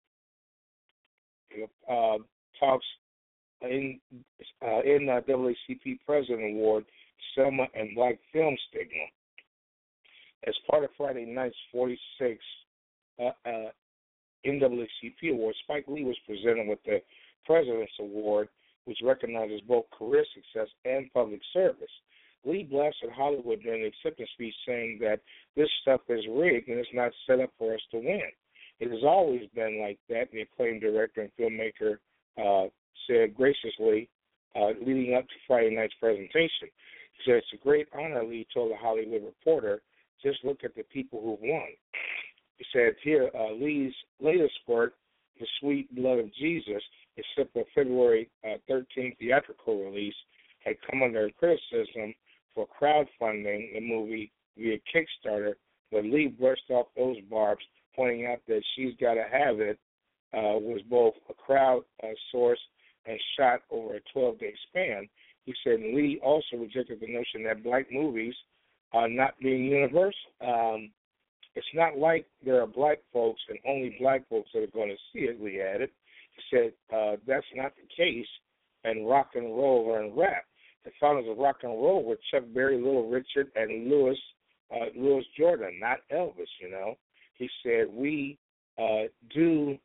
uh, talks in uh, in uh, W A C P President Award, Selma and Black Film Stigma. As part of Friday night's forty-sixth uh, uh, N double A C P Award, Spike Lee was presented with the President's Award, which recognizes both career success and public service. Lee blasted Hollywood during the acceptance speech, saying that this stuff is rigged and it's not set up for us to win. It has always been like that, the acclaimed director and filmmaker uh, said graciously, uh, leading up to Friday night's presentation. He said, "It's a great honor," Lee told a Hollywood Reporter. "Just look at the people who've won." He said here, uh, Lee's latest work, The Sweet Blood of Jesus, is set for February uh, thirteenth theatrical release, had come under criticism for crowdfunding the movie via Kickstarter, but Lee brushed off those barbs, pointing out that she's got to have it uh, was both a crowd uh, source and shot over a twelve-day span. He said Lee also rejected the notion that black movies are not being universal. Um, it's not like there are black folks and only black folks that are going to see it, Lee added. He said uh, that's not the case in rock and roll or in rap. The founders of rock and roll were Chuck Berry, Little Richard, and Louis, uh, Louis Jordan, not Elvis, you know. He said we uh, do,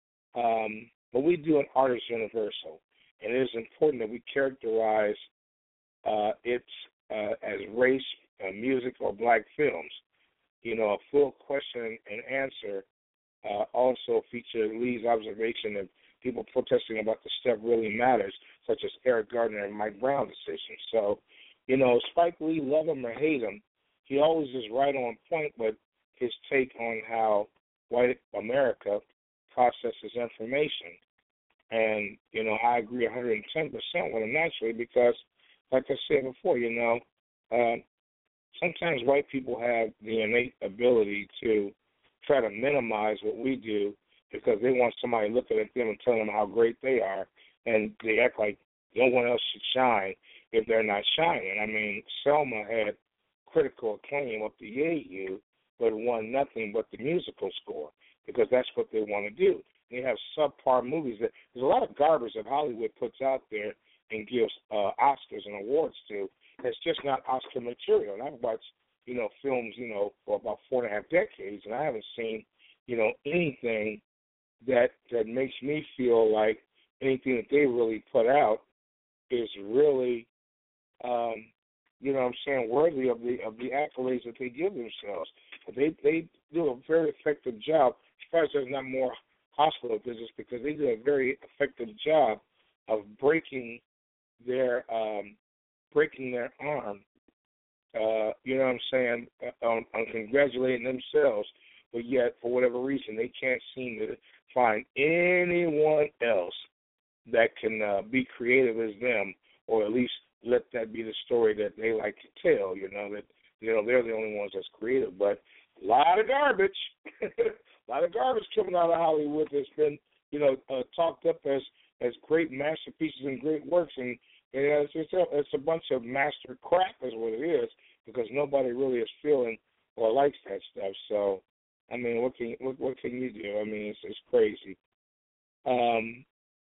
um, but we do an art is universal. And it is important that we characterize uh, it uh, as race, uh, music, or black films. You know, a full question and answer uh, also featured Lee's observation of people protesting about the stuff really matters, such as Eric Gardner and Mike Brown decisions. So, you know, Spike Lee, love him or hate him, he always is right on point with his take on how white America processes information. And, you know, I agree one hundred ten percent with him naturally because, like I said before, you know, uh, sometimes white people have the innate ability to try to minimize what we do because they want somebody looking at them and telling them how great they are, and they act like no one else should shine if they're not shining. I mean, Selma had critical acclaim up the Yay You, but won nothing but the musical score because that's what they want to do. They have subpar movies. That there's a lot of garbage that Hollywood puts out there and gives uh, Oscars and awards to. It's just not Oscar material. And I've watched, you know, films, you know, for about four and a half decades, and I haven't seen, you know, anything that that makes me feel like anything that they really put out is really, um, you know what I'm saying, worthy of the of the accolades that they give themselves. But they they do a very effective job. As far as there's not more hospital visits because they do a very effective job of breaking their um, breaking their arm. Uh, you know what I'm saying? Uh, on, on congratulating themselves, but yet for whatever reason they can't seem to find anyone else that can uh, be creative as them, or at least let that be the story that they like to tell. You know that you know they're the only ones that's creative, but a lot of garbage. A lot of garbage coming out of Hollywood that's been, you know, uh, talked up as, as great masterpieces and great works, and, and it's, it's, a, it's a bunch of master crap is what it is because nobody really is feeling or likes that stuff. So, I mean, what can what, what can you do? I mean, it's, it's crazy. Um,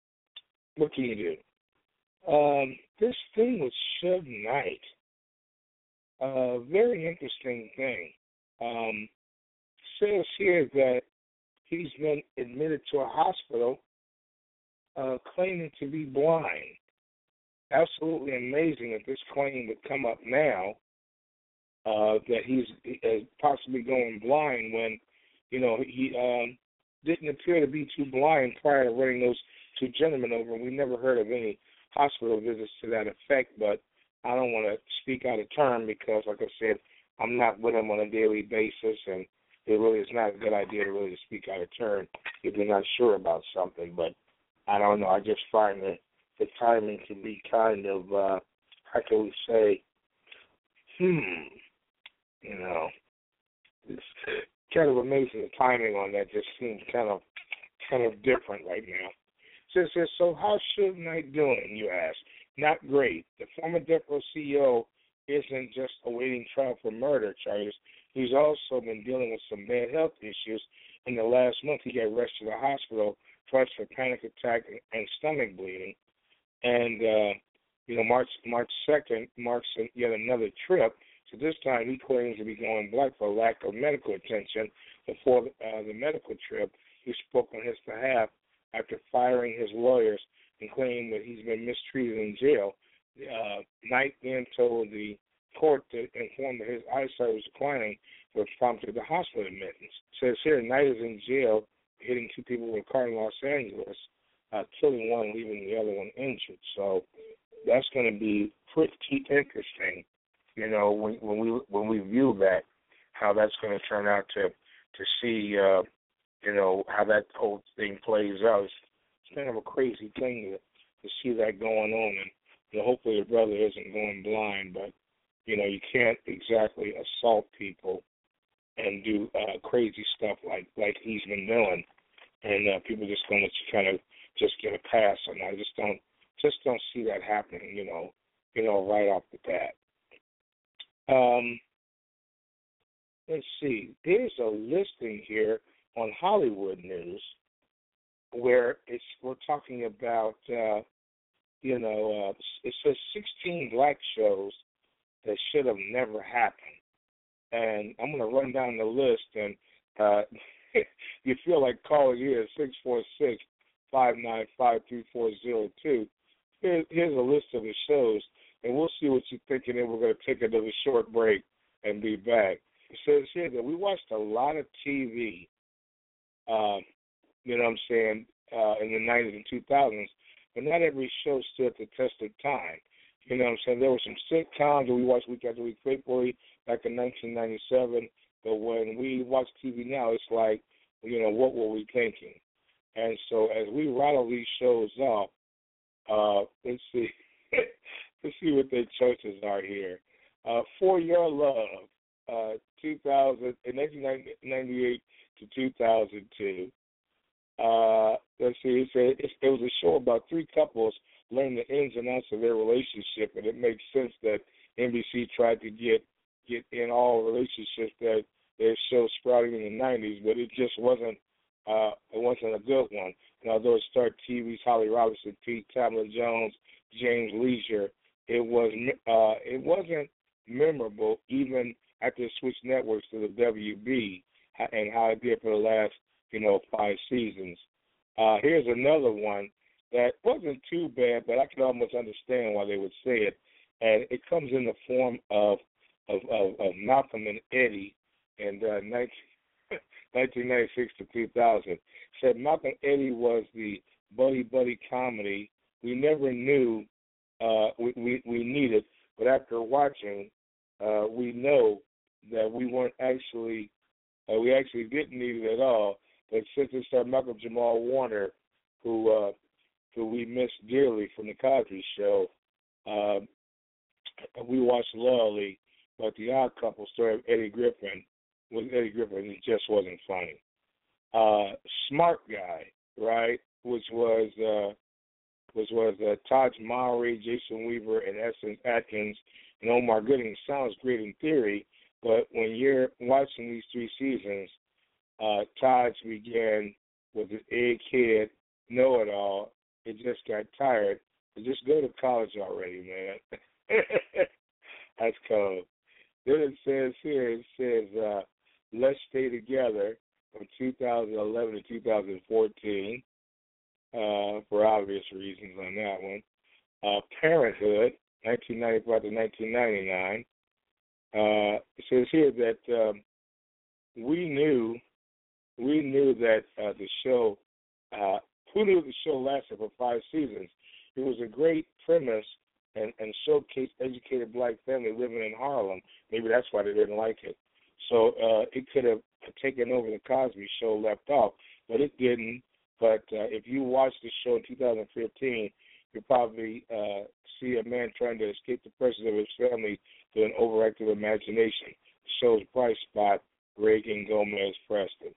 what can you do? Um, this thing with Suge Knight, a uh, very interesting thing. Um, says here that he's been admitted to a hospital uh, claiming to be blind. Absolutely amazing that this claim would come up now, uh, that he's uh, possibly going blind when, you know, he um, didn't appear to be too blind prior to running those two gentlemen over. We never heard of any hospital visits to that effect, but I don't want to speak out of turn because, like I said, I'm not with him on a daily basis, and it really is not a good idea to really speak out of turn if you're not sure about something. But I don't know. I just find the, the timing to be kind of, uh, how can we say, hmm, you know, it's kind of amazing. The timing on that just seems kind of kind of different right now. So it says, so how's Suge Knight doing, you ask? Not great. The former Death Row C E O isn't just awaiting trial for murder charges. He's also been dealing with some bad health issues. In the last month, he got rushed to the hospital twice for panic attack and, and stomach bleeding. And, uh, you know, March March second marks yet another trip. So this time he claims to be going black for lack of medical attention. Before uh, the medical trip, he spoke on his behalf after firing his lawyers and claiming that he's been mistreated in jail. Uh, Knight then told the court to inform that his eyesight was declining, which prompted the hospital admittance. It says here, Knight is in jail, hitting two people with a car in Los Angeles, uh, killing one and leaving the other one injured. So that's going to be pretty interesting, you know, when, when we when we view that, how that's going to turn out to to see, uh, you know, how that whole thing plays out. It's, it's kind of a crazy thing to, to see that going on, and you know, hopefully your brother isn't going blind, but you know, you can't exactly assault people and do uh, crazy stuff like, like he's been doing. and uh, people just going to kind of just get a pass on that. I just don't just don't see that happening, you know, you know, right off the bat. Um, let's see. There's a listing here on Hollywood News where it's we're talking about, uh, you know, uh, it says sixteen black shows that should have never happened, and I'm going to run down the list, and uh, you feel like calling here at six four six, five nine five, three four zero two. Here, here's a list of the shows, and we'll see what you think, and then we're going to take another short break and be back. It says here that we watched a lot of T V, um, you know what I'm saying, uh, in the nineties and two thousands, but not every show stood the test of time. You know what I'm saying? There were some sitcoms that we watched week after week faithfully back in nineteen ninety-seven, but when we watch T V now, it's like, you know, what were we thinking? And so as we rattle these shows off, uh, let's see, let's see what their choices are here. Uh, For Your Love, uh, two thousand, in nineteen ninety-eight to two thousand two. Uh, let's see, it, said, it, it was a show about three couples learning the ins and outs of their relationship, and it makes sense that N B C tried to get get in all relationships that their show sprouting in the nineties, but it just wasn't uh, it wasn't a good one. And although it starred T V's Holly Robinson, Pete, Tamala Jones, James Leisure, it was uh, it wasn't memorable even after it switched networks to the W B and how it did for the last, you know, five seasons. Uh, here's another one that wasn't too bad, but I could almost understand why they would say it. And it comes in the form of of, of, of Malcolm and Eddie in uh, nineteen ninety-six to two thousand. Said Malcolm and Eddie was the buddy-buddy comedy we never knew uh, we, we, we needed, but after watching, uh, we know that we weren't actually, uh, we actually didn't need it at all. But since it started Malcolm Jamal Warner, who uh, who we miss dearly from the Cosby Show, uh, we watched loyally. But the Odd Couple story of Eddie Griffin was Eddie Griffin. It just wasn't funny. Uh, Smart Guy, right, which was uh, which was uh, Taj Mowry, Jason Weaver, and Essence Atkins, and Omar Gooding. Sounds great in theory, but when you're watching these three seasons, uh, Taj began with an egghead know-it-all. It just got tired. So just go to college already, man. That's cold. Then it says here, it says, uh, Let's Stay Together from two thousand eleven to two thousand fourteen, uh, for obvious reasons on that one. Uh, Parenthood, nineteen ninety-five to nineteen ninety-nine. Uh, it says here that um, we knew we knew that uh, the show, uh, who knew the show lasted for five seasons? It was a great premise and, and showcased educated black family living in Harlem. Maybe that's why they didn't like it. So uh, it could have taken over the Cosby Show left off, but it didn't. But uh, if you watch the show in two thousand fifteen, you'll probably uh, see a man trying to escape the pressures of his family through an overactive imagination. The show's bright spot, Reagan Gomez Preston.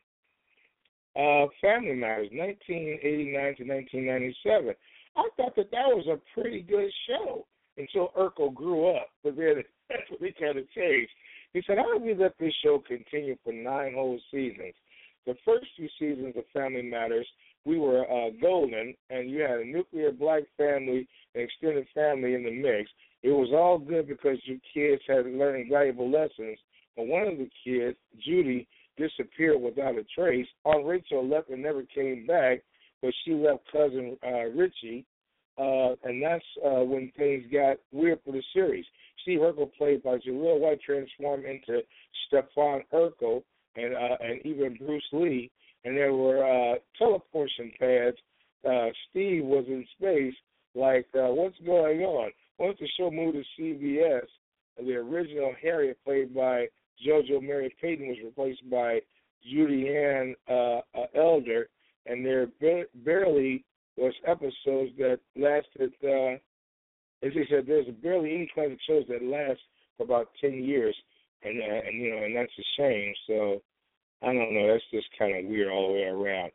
Uh, Family Matters, nineteen eighty-nine to nineteen ninety-seven. I thought that that was a pretty good show until Urkel grew up, but then that's what he kind of changed. He said, how did we let this show continue for nine whole seasons? The first few seasons of Family Matters, we were uh, golden, and you had a nuclear black family and extended family in the mix. It was all good because your kids had learned valuable lessons. But one of the kids, Judy, disappeared without a trace. Aunt Rachel left and never came back, but she left cousin uh, Richie, uh, and that's uh, when things got weird for the series. Steve Urkel, played by Jaleel White, transformed into Stefan Urkel, and uh, and even Bruce Lee, and there were uh, teleportation pads. Uh, Steve was in space, like, uh, what's going on? Once the show moved to C B S, the original Harriet, played by JoJo Mary Payton, was replaced by Judy Ann uh, uh, Elder, and there ba- barely was episodes that lasted, uh, as they said, there's barely any kind of shows that last for about ten years, and, uh, and you know, and that's a shame. So I don't know, that's just kind of weird all the way around.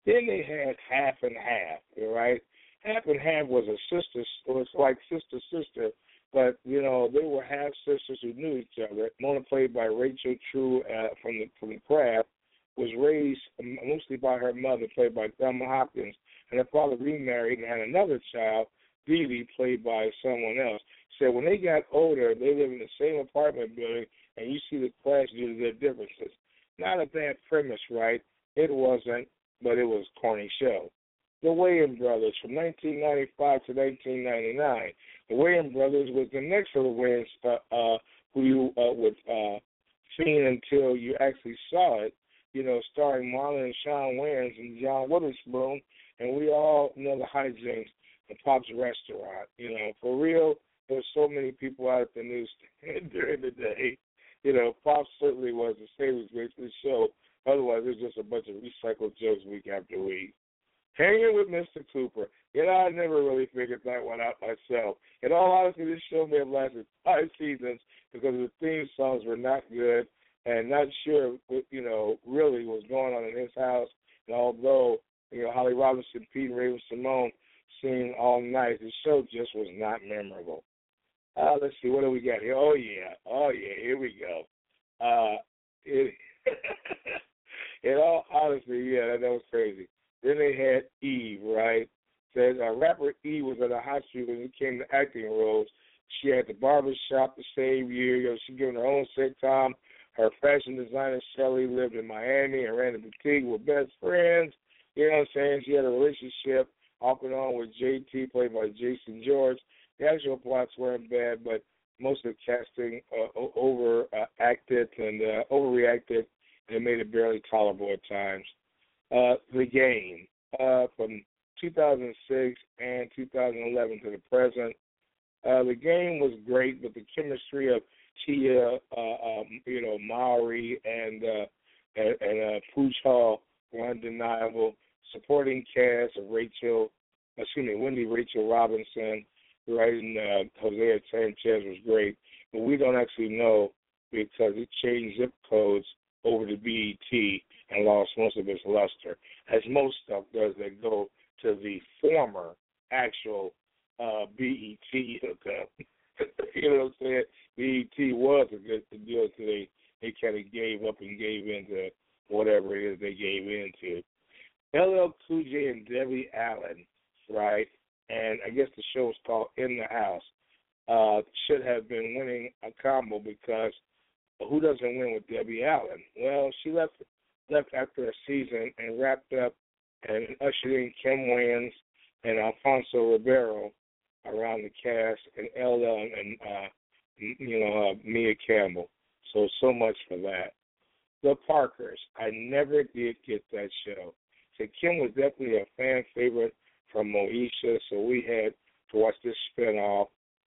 Then they had Half and Half, right? Half and Half was a sister, was like sister sister, but you know they were half sisters who knew each other. Mona, played by Rachel True uh, from the from the Craft, was raised mostly by her mother, played by Thelma Hopkins, and her father remarried and had another child, Dee Dee, played by someone else. So when they got older, they lived in the same apartment building, and you see the clash due to their differences. Not a bad premise, right? It wasn't, but it was a corny show. The Wayans Brothers, from nineteen ninety-five to nineteen ninety-nine. The Wayans Brothers was the next of the Wayans uh, uh, who you uh, would uh, seen until you actually saw it, you know, starring Marlon and Sean Wayans and John Witherspoon, and we all know the hijinks of Pop's Restaurant. You know, for real, there were so many people out at the newsstand during the day. You know, Pop's certainly was the savings grace of the show. Otherwise, it was just a bunch of recycled jokes week after week. Hanging with Mister Cooper. You know, I never really figured that one out myself. In all honesty, this show may have lasted five seasons because the theme songs were not good and not sure what, you know, really was going on in his house. And although, you know, Holly Robinson, Pete, and Raven Simone seemed all nice, the show just was not memorable. Uh, let's see, what do we got here? Oh, yeah. Oh, yeah, here we go. Uh, it, in all honesty, yeah, that, that was crazy. Then they had Eve, right? Said uh, rapper Eve was at a hot streak when it came to acting roles. She had the barber shop the same year. You know, she given her own sitcom. Her fashion designer, Shelley, lived in Miami and ran a boutique with best friends. You know what I'm saying? She had a relationship off and on with J T, played by Jason George. The actual plots weren't bad, but most of the casting uh, overacted uh, and uh, overreacted, and made it barely tolerable at times. Uh, the Game, uh, from two thousand six and two thousand eleven to the present. Uh, the Game was great, but the chemistry of Tia, uh, um, you know, Maury and uh, and, and uh, Pooch Hall were undeniable. Supporting cast of Rachel, excuse me, Wendy Rachel Robinson, writing uh, Hosea Sanchez was great, but we don't actually know because it changed zip codes over to B E T and lost most of its luster, as most stuff does that go to the former actual uh, B E T hookup. You know what I'm saying? B E T was a good deal until they, they kind of gave up and gave into whatever it is they gave into. L L Cool J and Debbie Allen, right? And I guess the show is called In the House. Uh, should have been winning a combo because who doesn't win with Debbie Allen? Well, she left left after a season and wrapped up and ushered in Kim Wayans and Alfonso Ribeiro around the cast, and L L and uh, you know uh, Mia Campbell. So so much for that. The Parkers. I never did get that show. So Kim was definitely a fan favorite from Moesha, so we had to watch this spinoff.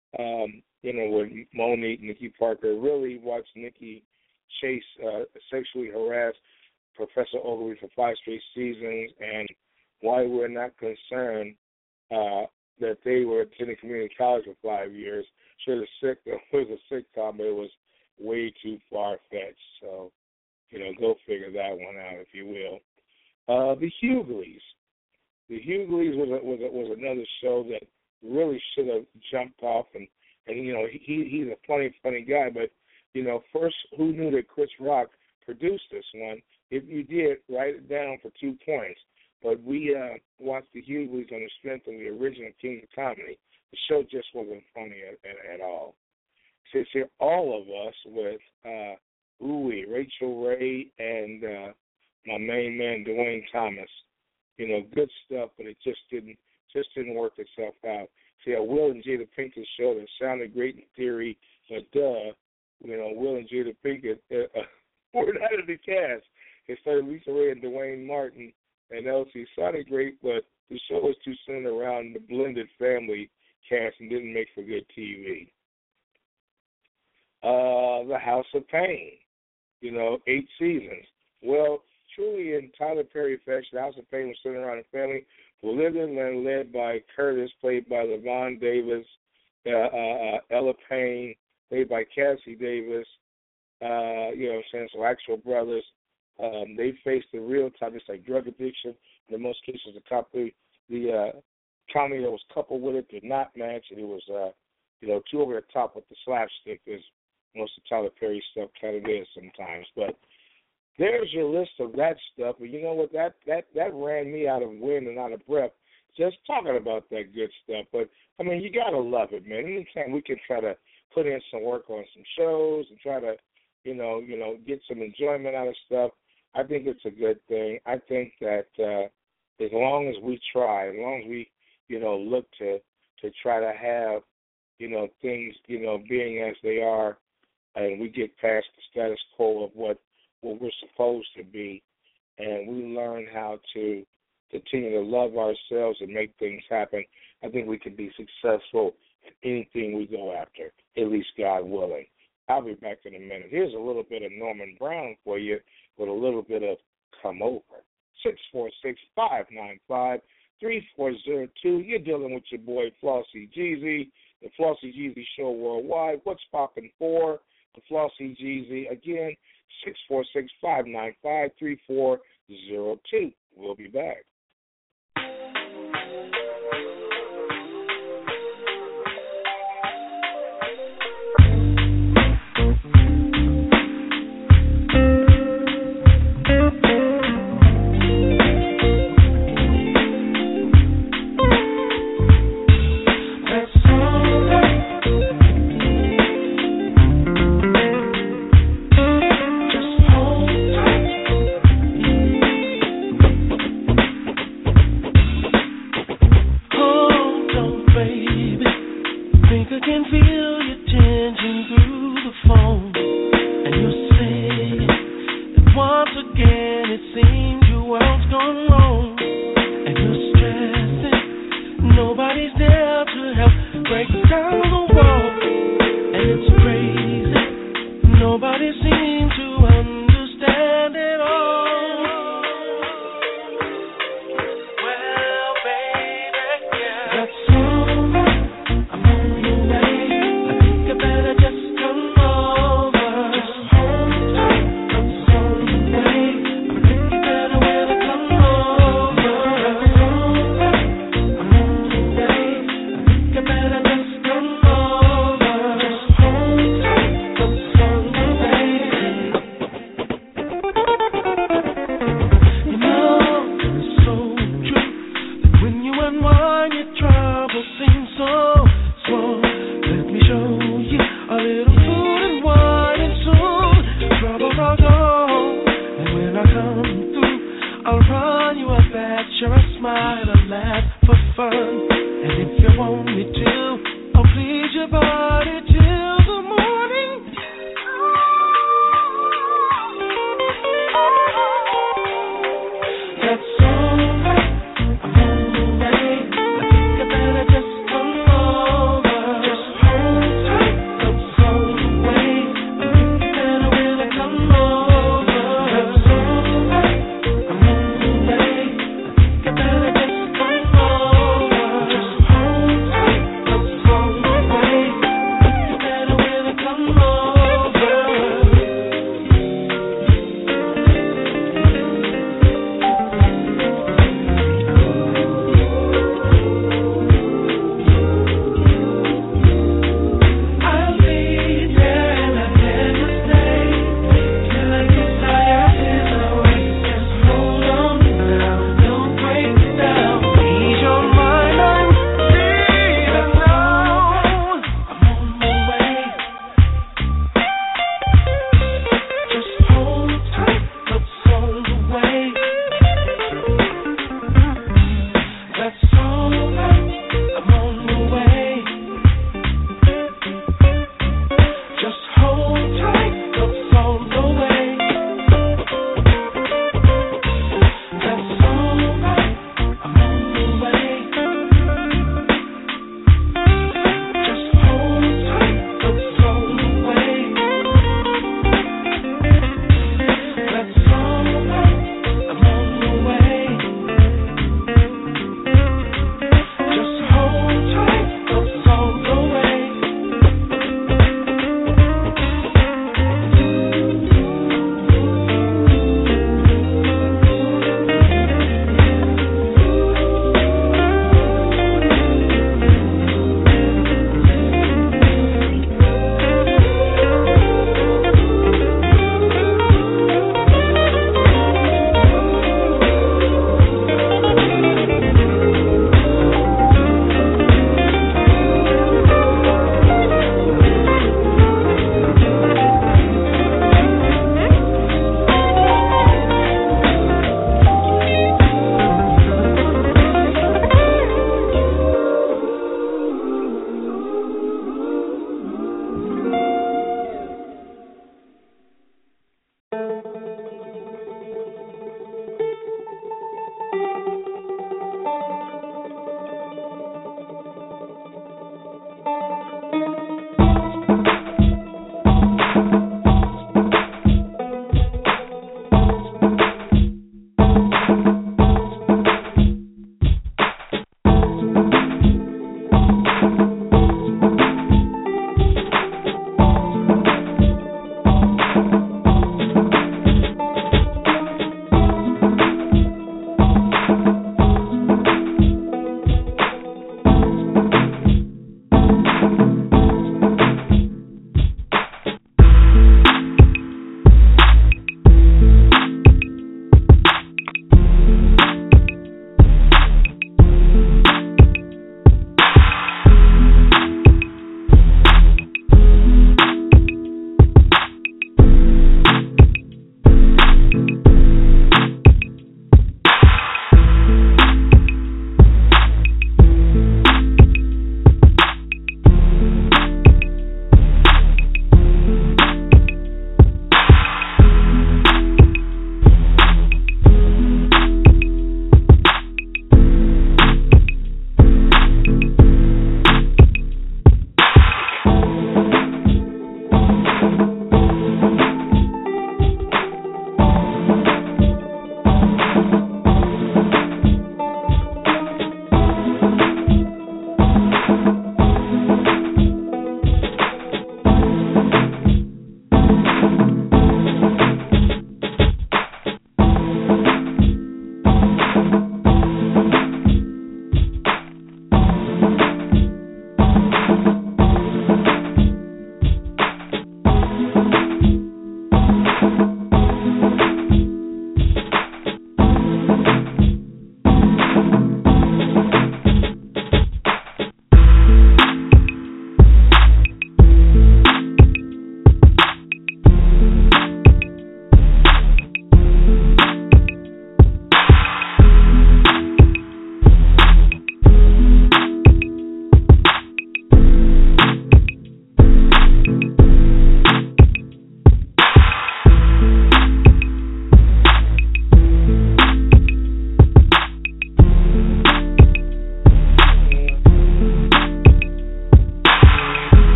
Um, you know, with Monique, Nikki Parker, really watched Nikki Chase uh, sexually harass Professor Ogilvy for five straight seasons, and why we're not concerned uh, that they were attending community college for five years. Sure, the sick, it was a sitcom, but it was way too far-fetched. So, you know, go figure that one out, if you will. Uh, the Hughleys. The Hughleys was a, was a, was another show that really should have jumped off, and, and you know, he he's a funny, funny guy, but, you know, first, who knew that Chris Rock produced this one? If you did, write it down for two points. But we uh, watched the Hughleys on the strength of the original King of Comedy. The show just wasn't funny at, at, at all. So it's here, all of us with uh, Ooey, Rachel Ray, and uh, my main man, Dwayne Thomas. You know, good stuff, but it just didn't just didn't work itself out. See, a Will and Jada Pinkett show that sounded great in theory, but duh, you know, Will and Jada Pinkett uh, were not in the cast. It started Lisa Ray and Dwayne Martin and Elsie. Sounded great, but the show was too centered around the blended family cast and didn't make for good T V. Uh, The House of Pain, you know, eight seasons. Well, truly in Tyler Perry fashion, The House of Pain was centered around a family who lived in Atlanta, led by Curtis, played by LaVon Davis, uh, uh, Ella Payne, played by Cassie Davis, uh, you know what I'm saying, so actual brothers. Um, they faced the real topics like drug addiction, in most cases, the copy, the uh, comedy that was coupled with it did not match, and it was, uh, you know, too over the top with the slapstick, as most of Tyler Perry stuff kind of is sometimes. But there's your list of that stuff, and you know what? That that that ran me out of wind and out of breath just talking about that good stuff. But I mean, you gotta love it, man. Anytime we can try to put in some work on some shows and try to, you know, you know, get some enjoyment out of stuff, I think it's a good thing. I think that uh, as long as we try, as long as we, you know, look to to try to have, you know, things, you know, being as they are, and we get past the status quo of what what we're supposed to be, and we learn how to continue to love ourselves and make things happen, I think we can be successful in anything we go after, at least God willing. I'll be back in a minute. Here's a little bit of Norman Brown for you with a little bit of Come Over. six four six, five nine five, three four zero two. You're dealing with your boy Flossy Jeezy, the Flossy Jeezy Show Worldwide. What's poppin' for the Flossy Jeezy? Again, six four six, five nine five, three four zero two. We'll be back. That's all right. I'm on the way. I think I better just come on.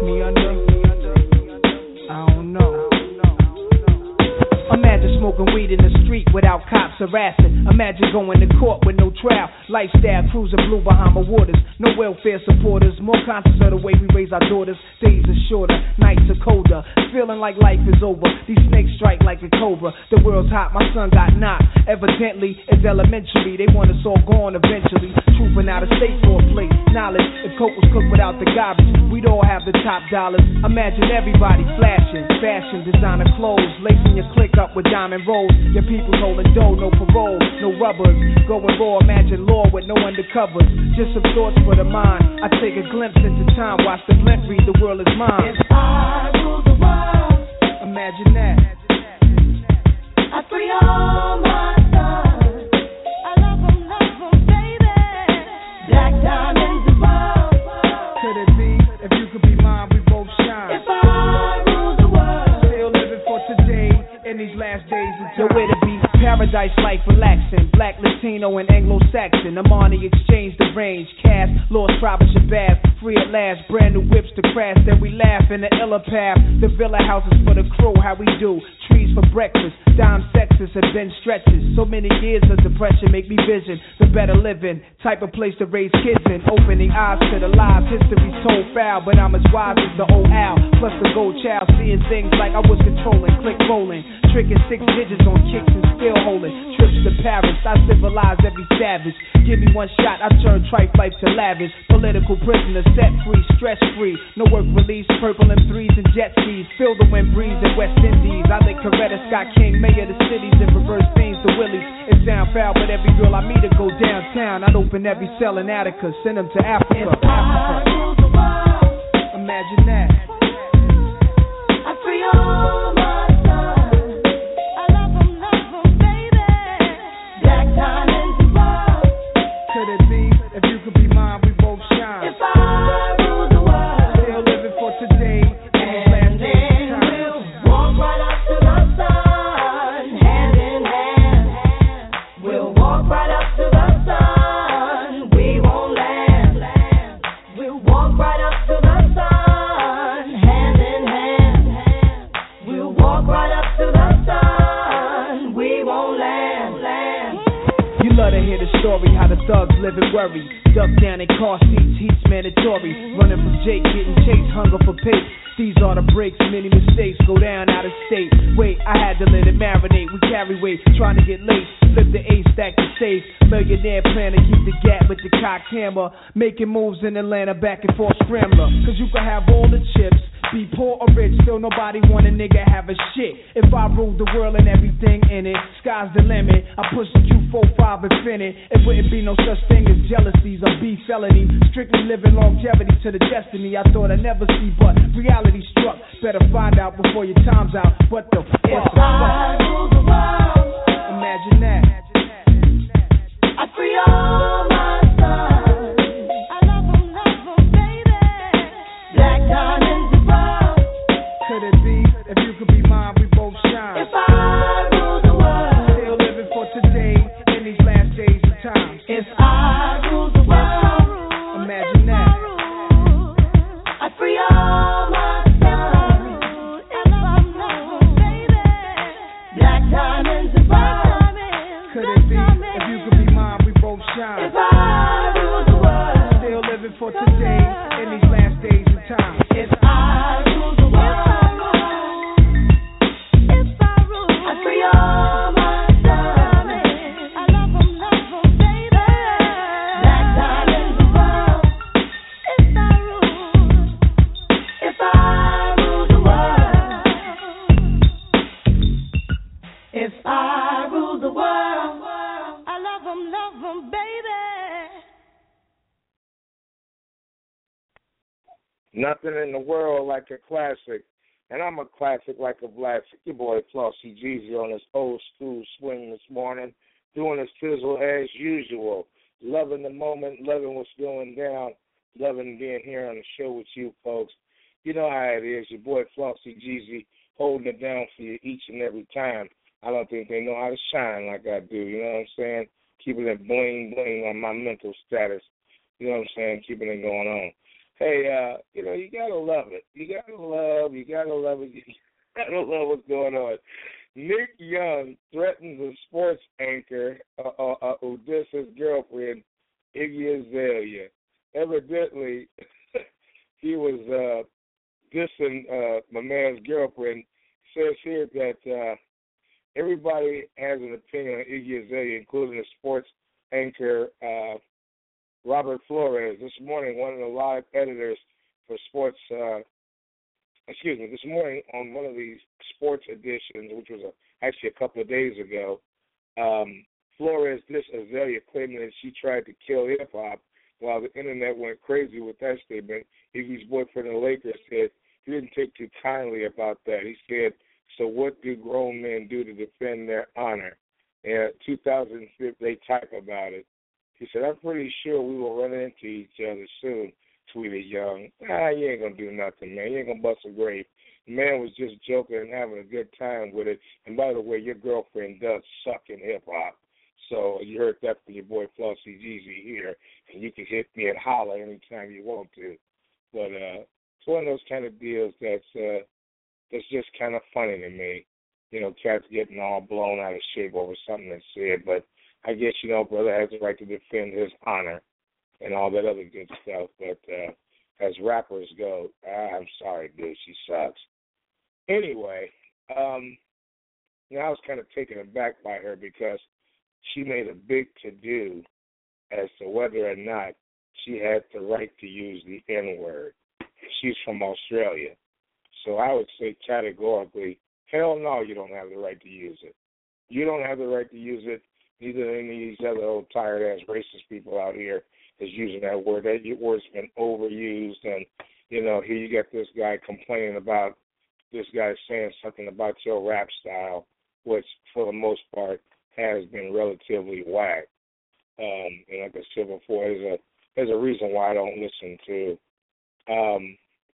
me under? I don't know. Imagine smoking weed in the street without cops harassing. Imagine going to court with no trial. Lifestyle cruising blue Bahama waters. No welfare supporters. More conscious of the way we raise our daughters. Days are shorter, nights are colder. Feeling like life is over. These snakes strike like a cobra. The world's hot, my son got knocked. Evidently, it's elementary. They want us all gone eventually. Trooping out of state for a plate. Knowledge, if coke was cooked without the garbage, we'd all have the top dollars. Imagine everybody flashing. Fashion, designer clothes. Lacing your click up with diamond rolls. Your people's holding dough, no parole, no rubbers. Going raw, imagine law with no undercovers. Just some thoughts for the mind. I take a glimpse into time, watch the blimp read the world is mine. If I rule the world, imagine that. I free all my sons. I love them, love them, baby. Black diamonds and pearls. Could it be? If you could be mine, we both shine. If I rule the world, still living for today in these last days of time. Yo, where to be? Paradise life relaxing. Black, Latino, and Anglo-Saxon. Amani exchange the range. Cast, Lost Robert Shabazz. Free at last. Brand new whips to crash. Then we laugh in the illa path. The villa houses for the crew. How we do. Trees for breakfast. Dime sexes have been stretches. So many years of depression make me vision the better living. Type of place to raise kids in. Opening eyes to the lies. History's told foul. But I'm as wise as the old owl. Plus the gold child. Seeing things like I was controlling. Click rolling. Tricking six digits on kicks and still holding. Trips to Paris, I civilize every savage. Give me one shot, I turn trife life to lavish. Political prisoner, set free, stress free. No work release, purple M threes and jet skis. Feel the wind breeze in West Indies. I lick Coretta Scott King, mayor of the cities, and reverse things to Willies. It sound foul, but every girl I meet to go downtown. I'd open every cell in Attica, send them to Africa. if I rule the world, Imagine that. I free all my sons. I love them, love them, baby. Black diamonds and pearls. Could it be? If you could be mine, we both shine. If I rule the world, Still living for today in these last and days of then time. we'll walk right up to the sun, hand in hand. We'll walk right up to the sun. We won't land. We'll walk right up to the sun, hand in hand. We'll walk right up to the sun. We won't land. land. You love to hear the story, how the thugs live and worry. Duck down in car seats, heat's mandatory. Running from Jake, getting chased, hunger for pace. These are the breaks, many mistakes, go down out of state. Wait, I had to let it marinate. We carry weight, trying to get laced. Flip the A, stack the safe. Millionaire plan to keep the gap with the cock hammer. Making moves in Atlanta, back and forth scrambler. Cause you can have all the chips. Be poor or rich, still nobody want a nigga have a shit. If I ruled the world and everything in it, sky's the limit. I push the Q forty-five infinite. It wouldn't be no such thing as jealousies or beef felony. Strictly living longevity to the destiny I thought I'd never see, but reality struck. Better find out before your time's out. What the fuck? If I rule the world, Imagine that. I free all my sons. I love them, love them, baby. Black diamonds and pearls. Could it be? If you could be mine, we both shine. If I rule the world, Still living for today in these last days of time. if I rule the world, Imagine that. I free all my sons. I love them, love them, baby. Black diamonds and pearls. Could it be? If you could be mine, we both shine. If I rule the world, Still living for today in these last days of time. if I rule the world, if I rule, I free all my sons. I love them, love them, baby. Black diamonds and pearls. If I rule, if I rule the world, if I rule the world, I love them, love them, baby. Nothing in the world like a classic. And I'm a classic like a black. Your boy Flossy Jeezy on this old school swing this morning, doing his fizzle as usual. Loving the moment, loving what's going down, loving being here on the show with you folks. You know how it is. Your boy Flossy Jeezy holding it down for you each and every time. I don't think they know how to shine like I do. You know what I'm saying? Keeping it bling bling on my mental status. You know what I'm saying? Keeping it going on. Hey, uh, you know, you gotta love it. You gotta love, you gotta love it. You gotta love what's going on. Nick Young threatens a sports anchor uh, uh, uh, who dissed his girlfriend, Iggy Azalea. Evidently, he was uh, dissing uh, my man's girlfriend. Says here that uh, everybody has an opinion on Iggy Azalea, including the sports anchor uh, Robert Flores. This morning, one of the live editors for sports, uh, excuse me, this morning on one of these sports editions, which was a, actually a couple of days ago, um, Flores dissed Azalea, claiming that she tried to kill hip-hop, while the internet went crazy with that statement. Iggy's boyfriend of the Lakers said he didn't take too kindly about that. He said, so what do grown men do to defend their honor? And two thousand six, they type about it. He said, I'm pretty sure we will run into each other soon, tweeted Young. Ah, you ain't going to do nothing, man. You ain't going to bust a grape. The man was just joking and having a good time with it. And by the way, your girlfriend does suck in hip-hop. So you heard that from your boy Flossy Jeezy here. And you can hit me and holler anytime you want to. But uh, it's one of those kind of deals that's uh, that's just kind of funny to me. You know, cats getting all blown out of shape over something that's said. But I guess, you know, brother has the right to defend his honor and all that other good stuff. But uh, as rappers go, ah, I'm sorry, dude, she sucks. Anyway, um, you know, I was kind of taken aback by her because she made a big to-do as to whether or not she had the right to use the N-word. She's from Australia. So I would say categorically, hell no, you don't have the right to use it. You don't have the right to use it. Neither any of these other old tired-ass racist people out here is using that word. That word's been overused, and, you know, here you got this guy complaining about this guy saying something about your rap style, which, for the most part, has been relatively whack. Um, and like I said before, there's a, there's a reason why I don't listen to, um,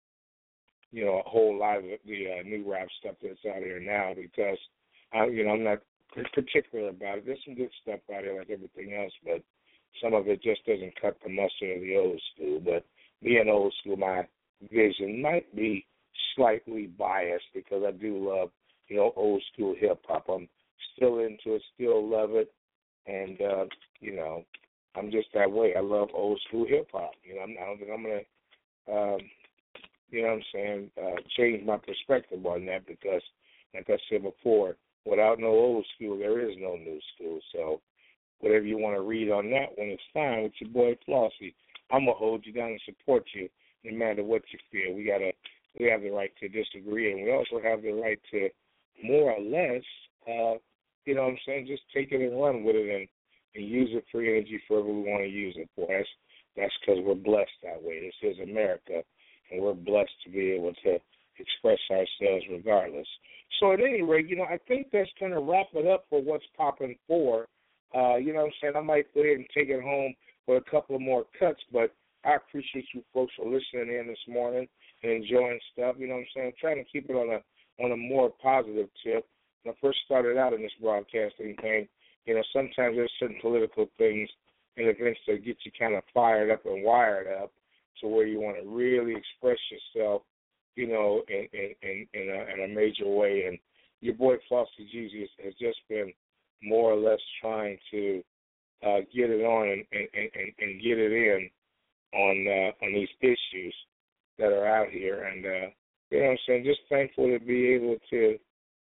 you know, a whole lot of the uh, new rap stuff that's out here now because, I, you know, I'm not particular about it. There's some good stuff out there like everything else, but some of it just doesn't cut the mustard of the old school. But being old school, my vision might be slightly biased because I do love, you know, old school hip-hop. I'm still into it, still love it, and, uh, you know, I'm just that way. I love old school hip-hop. You know, I'm, I don't think I'm going to, um, you know what I'm saying, uh, change my perspective on that because, like I said before, without no old school, there is no new school. So whatever you want to read on that one is fine with your boy Flossy. I'm going to hold you down and support you no matter what you feel. We gotta, we have the right to disagree, and we also have the right to more or less, uh, you know what I'm saying, just take it and run with it and, and use it for energy for whatever we want to use it for. That's that's because we're blessed that way. This is America, and we're blessed to be able to express ourselves regardless. So at any rate, you know, I think that's going to wrap it up for What's Poppin' For. Uh, you know what I'm saying? I might go ahead and take it home with a couple of more cuts, but I appreciate you folks for listening in this morning and enjoying stuff. You know what I'm saying? I'm trying to keep it on a on a more positive tip. When I first started out in this broadcasting thing, you know, sometimes there's certain political things and events that get you kind of fired up and wired up to where you want to really express yourself, you know, in in, in, in, a, in a major way. And your boy Flossy Jeezy has just been more or less trying to uh, get it on and, and, and, and get it in on uh, on these issues that are out here. And, uh, you know what I'm saying, just thankful to be able to,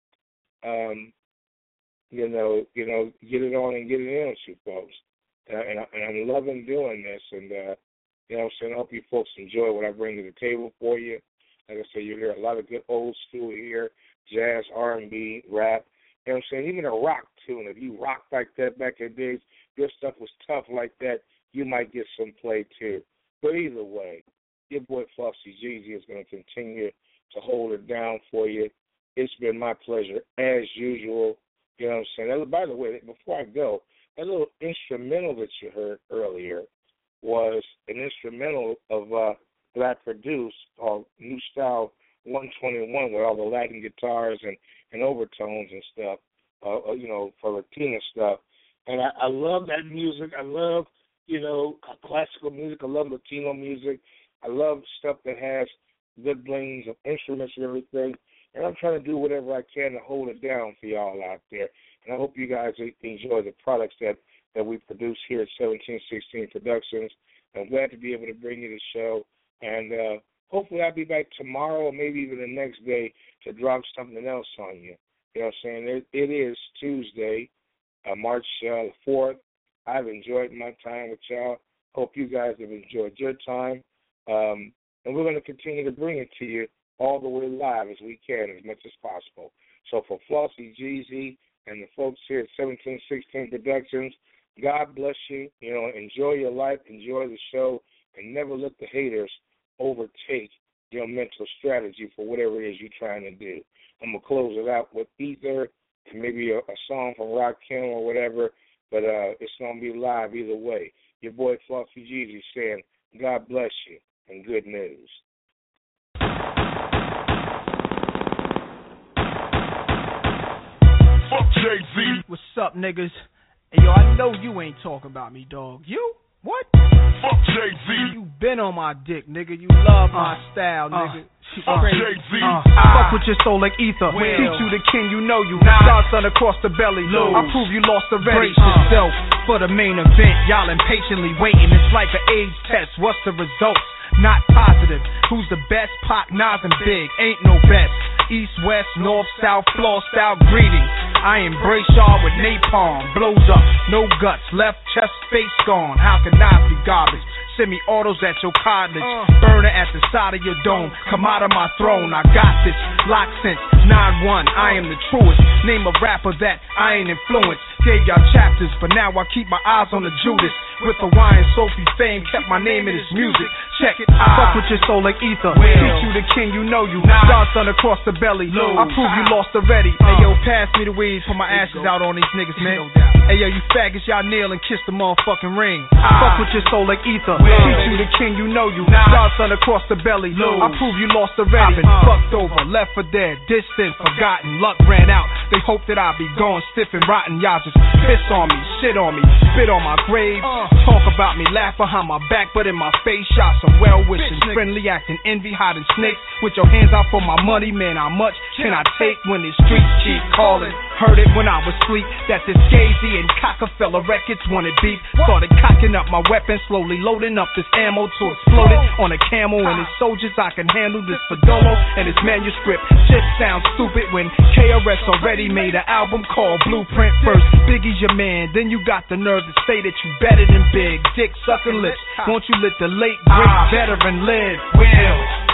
um, you know, you know, get it on and get it in with you folks. Uh, and, I, and I'm loving doing this. And, uh, you know what I'm saying, I hope you folks enjoy what I bring to the table for you. Like I say, you hear a lot of good old school here, jazz, R and B, rap. You know what I'm saying? Even a rock tune. If you rocked like that back in the days, your stuff was tough like that, you might get some play too. But either way, your boy Flossy Jeezy is going to continue to hold it down for you. It's been my pleasure as usual. You know what I'm saying? And by the way, before I go, that little instrumental that you heard earlier was an instrumental of uh, that I produced called New Style one twenty-one with all the Latin guitars and, and overtones and stuff, uh, you know, for Latina stuff. And I, I love that music. I love, you know, classical music. I love Latino music. I love stuff that has good blings of instruments and everything. And I'm trying to do whatever I can to hold it down for y'all out there. And I hope you guys enjoy the products that, that we produce here at seventeen sixteen Productions. I'm glad to be able to bring you the show. And uh, hopefully I'll be back tomorrow or maybe even the next day to drop something else on you. You know what I'm saying? It, it is Tuesday, uh, March uh, fourth. I've enjoyed my time with y'all. Hope you guys have enjoyed your time. Um, and we're going to continue to bring it to you all the way live as we can, as much as possible. So for Flossie Jeezy and the folks here at seventeen sixteen Productions, God bless you. You know, enjoy your life, enjoy the show, and never let the haters overtake your mental strategy for whatever it is you're trying to do. I'm going to close it out with either maybe a, a song from Rakim or whatever, but uh, it's going to be live either way. Your boy Flossie Jeezy saying, God bless you, and good news. Fuck Jay-Z. What's up, niggas? Hey, yo, I know you ain't talking about me, dog. You? What? Fuck Jay-Z. You been on my dick, nigga. You love my uh, style, nigga. Uh, Fuck Jay-Z. Uh, I fuck with your soul like ether. Will. Teach you the king, you know you. Godson across the belly. Lose. I prove you lost already. Brace uh. yourself for the main event. Y'all impatiently waiting. It's like an age test. What's the results? Not positive. Who's the best? Pac, Nas, and Big. Ain't no best. East, west, north, south, floor style greeting. I embrace y'all with napalm. Blows up, no guts, left chest, face gone. How can I be garbage? Semi-autos at your cartilage, uh. burner at the side of your dome. Come out of my throne, I got this. Lock since nine one, I am the truest. Name a rapper that I ain't influenced. Gave y'all chapters, but now I keep my eyes on the Judas. With the Hawaiian Sophie fame, kept my name in his music. Check it, I fuck with your soul like ether. Will. Teach you the king, you know you. Godson across the belly. Lose. I prove you lost already. Uh. Hey yo, pass me the weed, put my ashes out on these niggas, man. Hey yo, you faggots, y'all kneel and kiss the motherfucking ring. I fuck with your soul like ether. Will. Teach you the king, you know you. Godson across the belly. Lose. I prove you lost already. Been uh. fucked over, left for dead, distant, forgotten. Luck ran out. They hope that I be gone, stiff and rotten. Y'all just piss on me, shit on me, spit on my grave. Uh. Talk about me, laugh behind my back, but in my face, shot some well wishing, friendly acting, envy, hiding snakes. With your hands out for my money, man, how much can I take when the streets keep calling? Heard it when I was asleep, that this Gazy and Cockefeller records wanted beef. Started cocking up my weapon, slowly loading up this ammo to explode it on a camel and his soldiers. I can handle this Fadolo and his manuscript. Shit sounds stupid when K R S already made an album called Blueprint. First, Biggie's your man, then you got the nerve to say that you better than Big. Dick sucking lips, won't you let the late great veteran live? Will.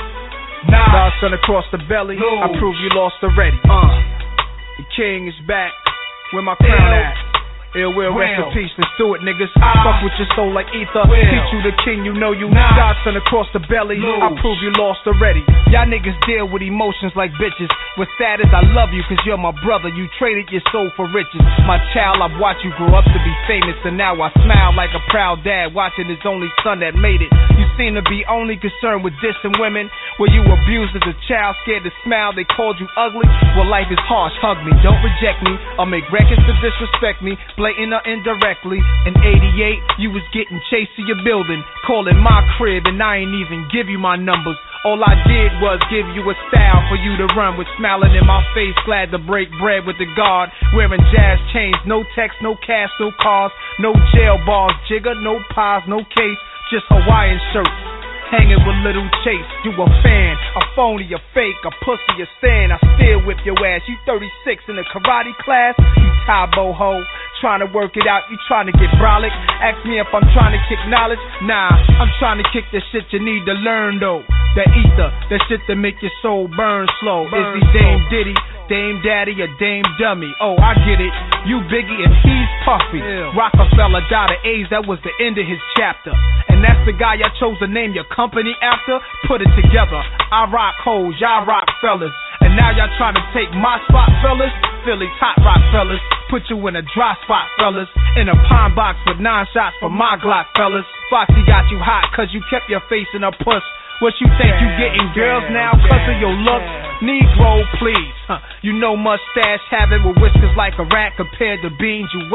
Nah. Godson across the belly, Lose. I prove you lost already. Uh. The king is back, where my crown at? Ill will, rest in peace, let's do it, niggas. Ah. Fuck with your soul like ether. Will. Teach you the king, you know you. Nah. Godson across the belly, Lose. I prove you lost already. Y'all niggas deal with emotions like bitches. What's sad is I love you cause you're my brother. You traded your soul for riches. My child, I've watched you grow up to be famous, and now I smile like a proud dad watching his only son that made it. You seem to be only concerned with dissing women. Were you abused as a child, scared to smile, they called you ugly? Well, life is harsh, hug me, don't reject me, or make records to disrespect me, blatant or indirectly. In eighty-eight, you was getting chased to your building, calling my crib, and I ain't even give you my numbers. All I did was give you a style for you to run with, smiling in my face, glad to break bread with the guard, wearing jazz chains, no text, no cash, no cars, no jail bars, jigger, no pies, no case, just Hawaiian shirts. Hanging with Little Chase, you a fan, a phony, a fake, a pussy, a stand. I still whip your ass. You thirty-six in a karate class, you Tybo ho. Trying to work it out, you trying to get brolic. Ask me if I'm trying to kick knowledge. Nah, I'm trying to kick the shit you need to learn though. That ether, that shit that make your soul burn slow. Burn Is he Dame Diddy, Dame Daddy, or Dame Dummy? Oh, I get it. You Biggie and he's Puffy. Ew. Rockefeller died of AIDS, that was the end of his chapter. And that's the guy y'all chose to name your company after? Put it together. I rock hoes, y'all rock fellas. And now y'all trying to take my spot, fellas? Philly's hot rock fellas. Put you in a dry spot, fellas. In a pine box with nine shots for my Glock, fellas. Foxy got you hot cause you kept your face in a puss. What you think you getting girls now cause of your looks? Negro, please. Huh. You know mustache having with whiskers like a rat compared to beans you whack.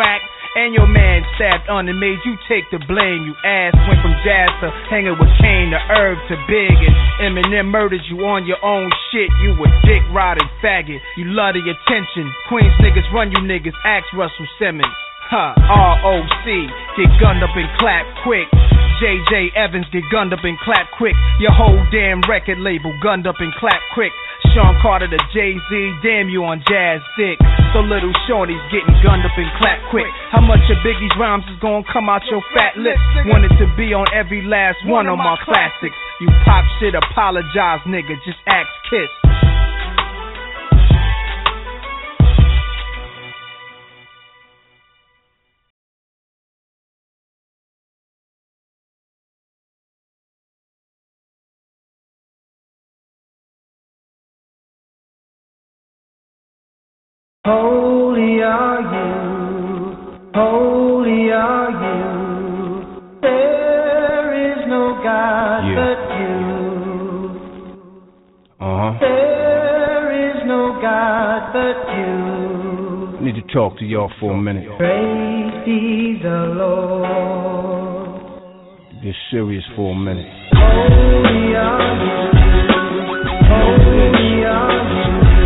And your man stabbed on and made you take the blame. You ass went from jazz to hanging with Kane to Herb to Big, and Eminem murdered you on your own shit. You a dick riding faggot. You love the attention. Queens niggas run you niggas. Ask Russell Simmons. Huh. R O C get gunned up and clap quick. J J Evans get gunned up and clap quick. Your whole damn record label gunned up and clap quick. Sean Carter to Jay-Z, damn you on Jazz Dick. So little Shorty's getting gunned up and clap quick. How much of Biggie's rhymes is gonna come out your fat lips? Wanted to be on every last one of my classics. You pop shit, apologize nigga, just ask Kiss. Holy are you, holy are you, there is no God yeah. but you. Uh-huh. There is no God but you. I need to talk to y'all for a minute. Praise be the Lord. Get serious for a minute. Holy are you, holy are you.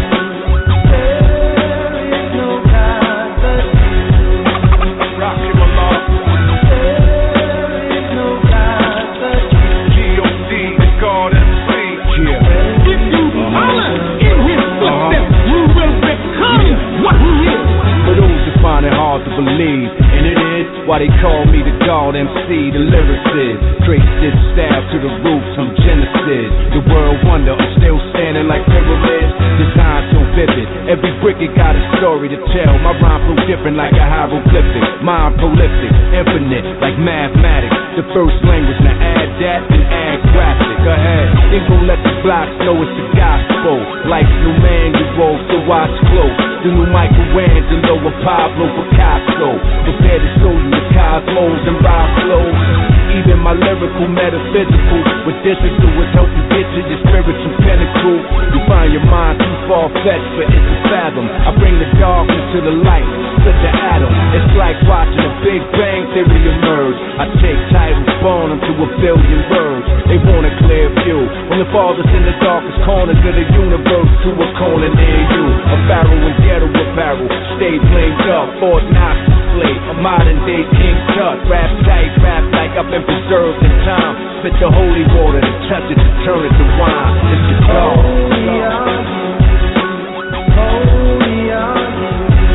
Believe, and it is why they call me the God M C, the lyricist. Trace this style to the roots, I'm Genesis. The world wonder, I'm still standing like pyramids. Design so vivid, every brick it got a story to tell. My rhyme flow different like a hieroglyphic. Mind prolific, infinite like mathematics. The first language, now add that and add graphic. Go ahead, then go let the blocks know it's the gospel. Life's new manual, so watch close. The new Michelangelo and Pablo Picasso. Prepare to show you the cosmos and rhyme flows. Even my lyrical, metaphysical, what this will do is help you get to your spiritual pinnacle. You find your mind too far-fetched for it to fathom. I bring the darkness to the light, split the atom. It's like watching a Big Bang Theory emerge. I take titles, spawn them to a billion words. They want a clear view, from the farthest in the darkest corners of the universe to a corner near you. A barrel and ghetto apparel, stay flamed up, Fort Knox slave, a modern day King Tut. Rap tight, rap like I've been preserved in time. Spit the holy water to touch it to turn it to wine. It's the God. Holy are you, holy are you.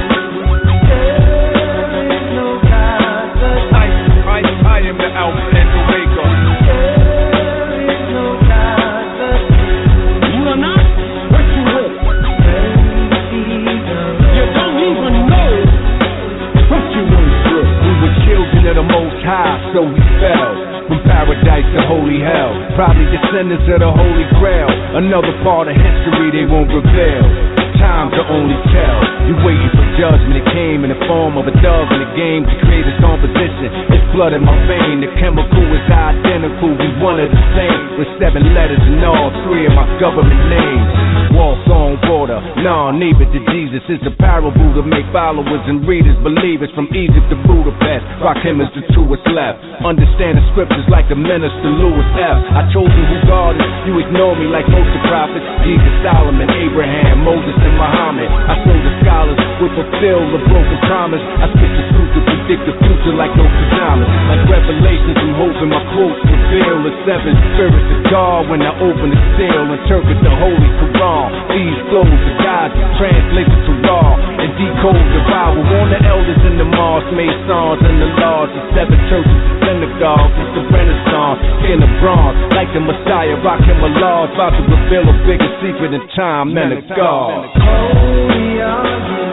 There is no God but I, I, I am the Alpha and Omega. There is no God but you. You are not what you were. Praise be the Lord. You don't even know what you were. We were children of the Most High, so we fell from paradise to holy hell. Probably descendants of the Holy Grail. Another part of history they won't reveal. Time to only tell. You waiting for judgment. It came in the form of a dove in the game to create its own position. It's blood in my vein. The chemical is identical. We one of the same. With seven letters in all three of my government names. Walk on water. Nah, neighbor to Jesus. It's a parable to make followers and readers believers. From Egypt to Budapest. Rock him as the truest left. Understand the scriptures like the minister Louis F. I told you who God is. You ignore me like most of the prophets. Jesus, Solomon, Abraham, Moses, and Muhammad. I show the scholars will fulfill the broken promise. I spit the truth to predict the future like no pajamas. Like revelations, I'm hoping my quotes reveal the seven spirits of God. When I open the seal, interpret the Holy Quran. These flows of God translated to raw and decode the Bible. On the elders in the mosque, Masons and the laws, the seven churches, the synagogues. It's the Renaissance, in the bronze, like the Messiah, rocking my laws, about to reveal a bigger secret in time, men of God. Holy are you.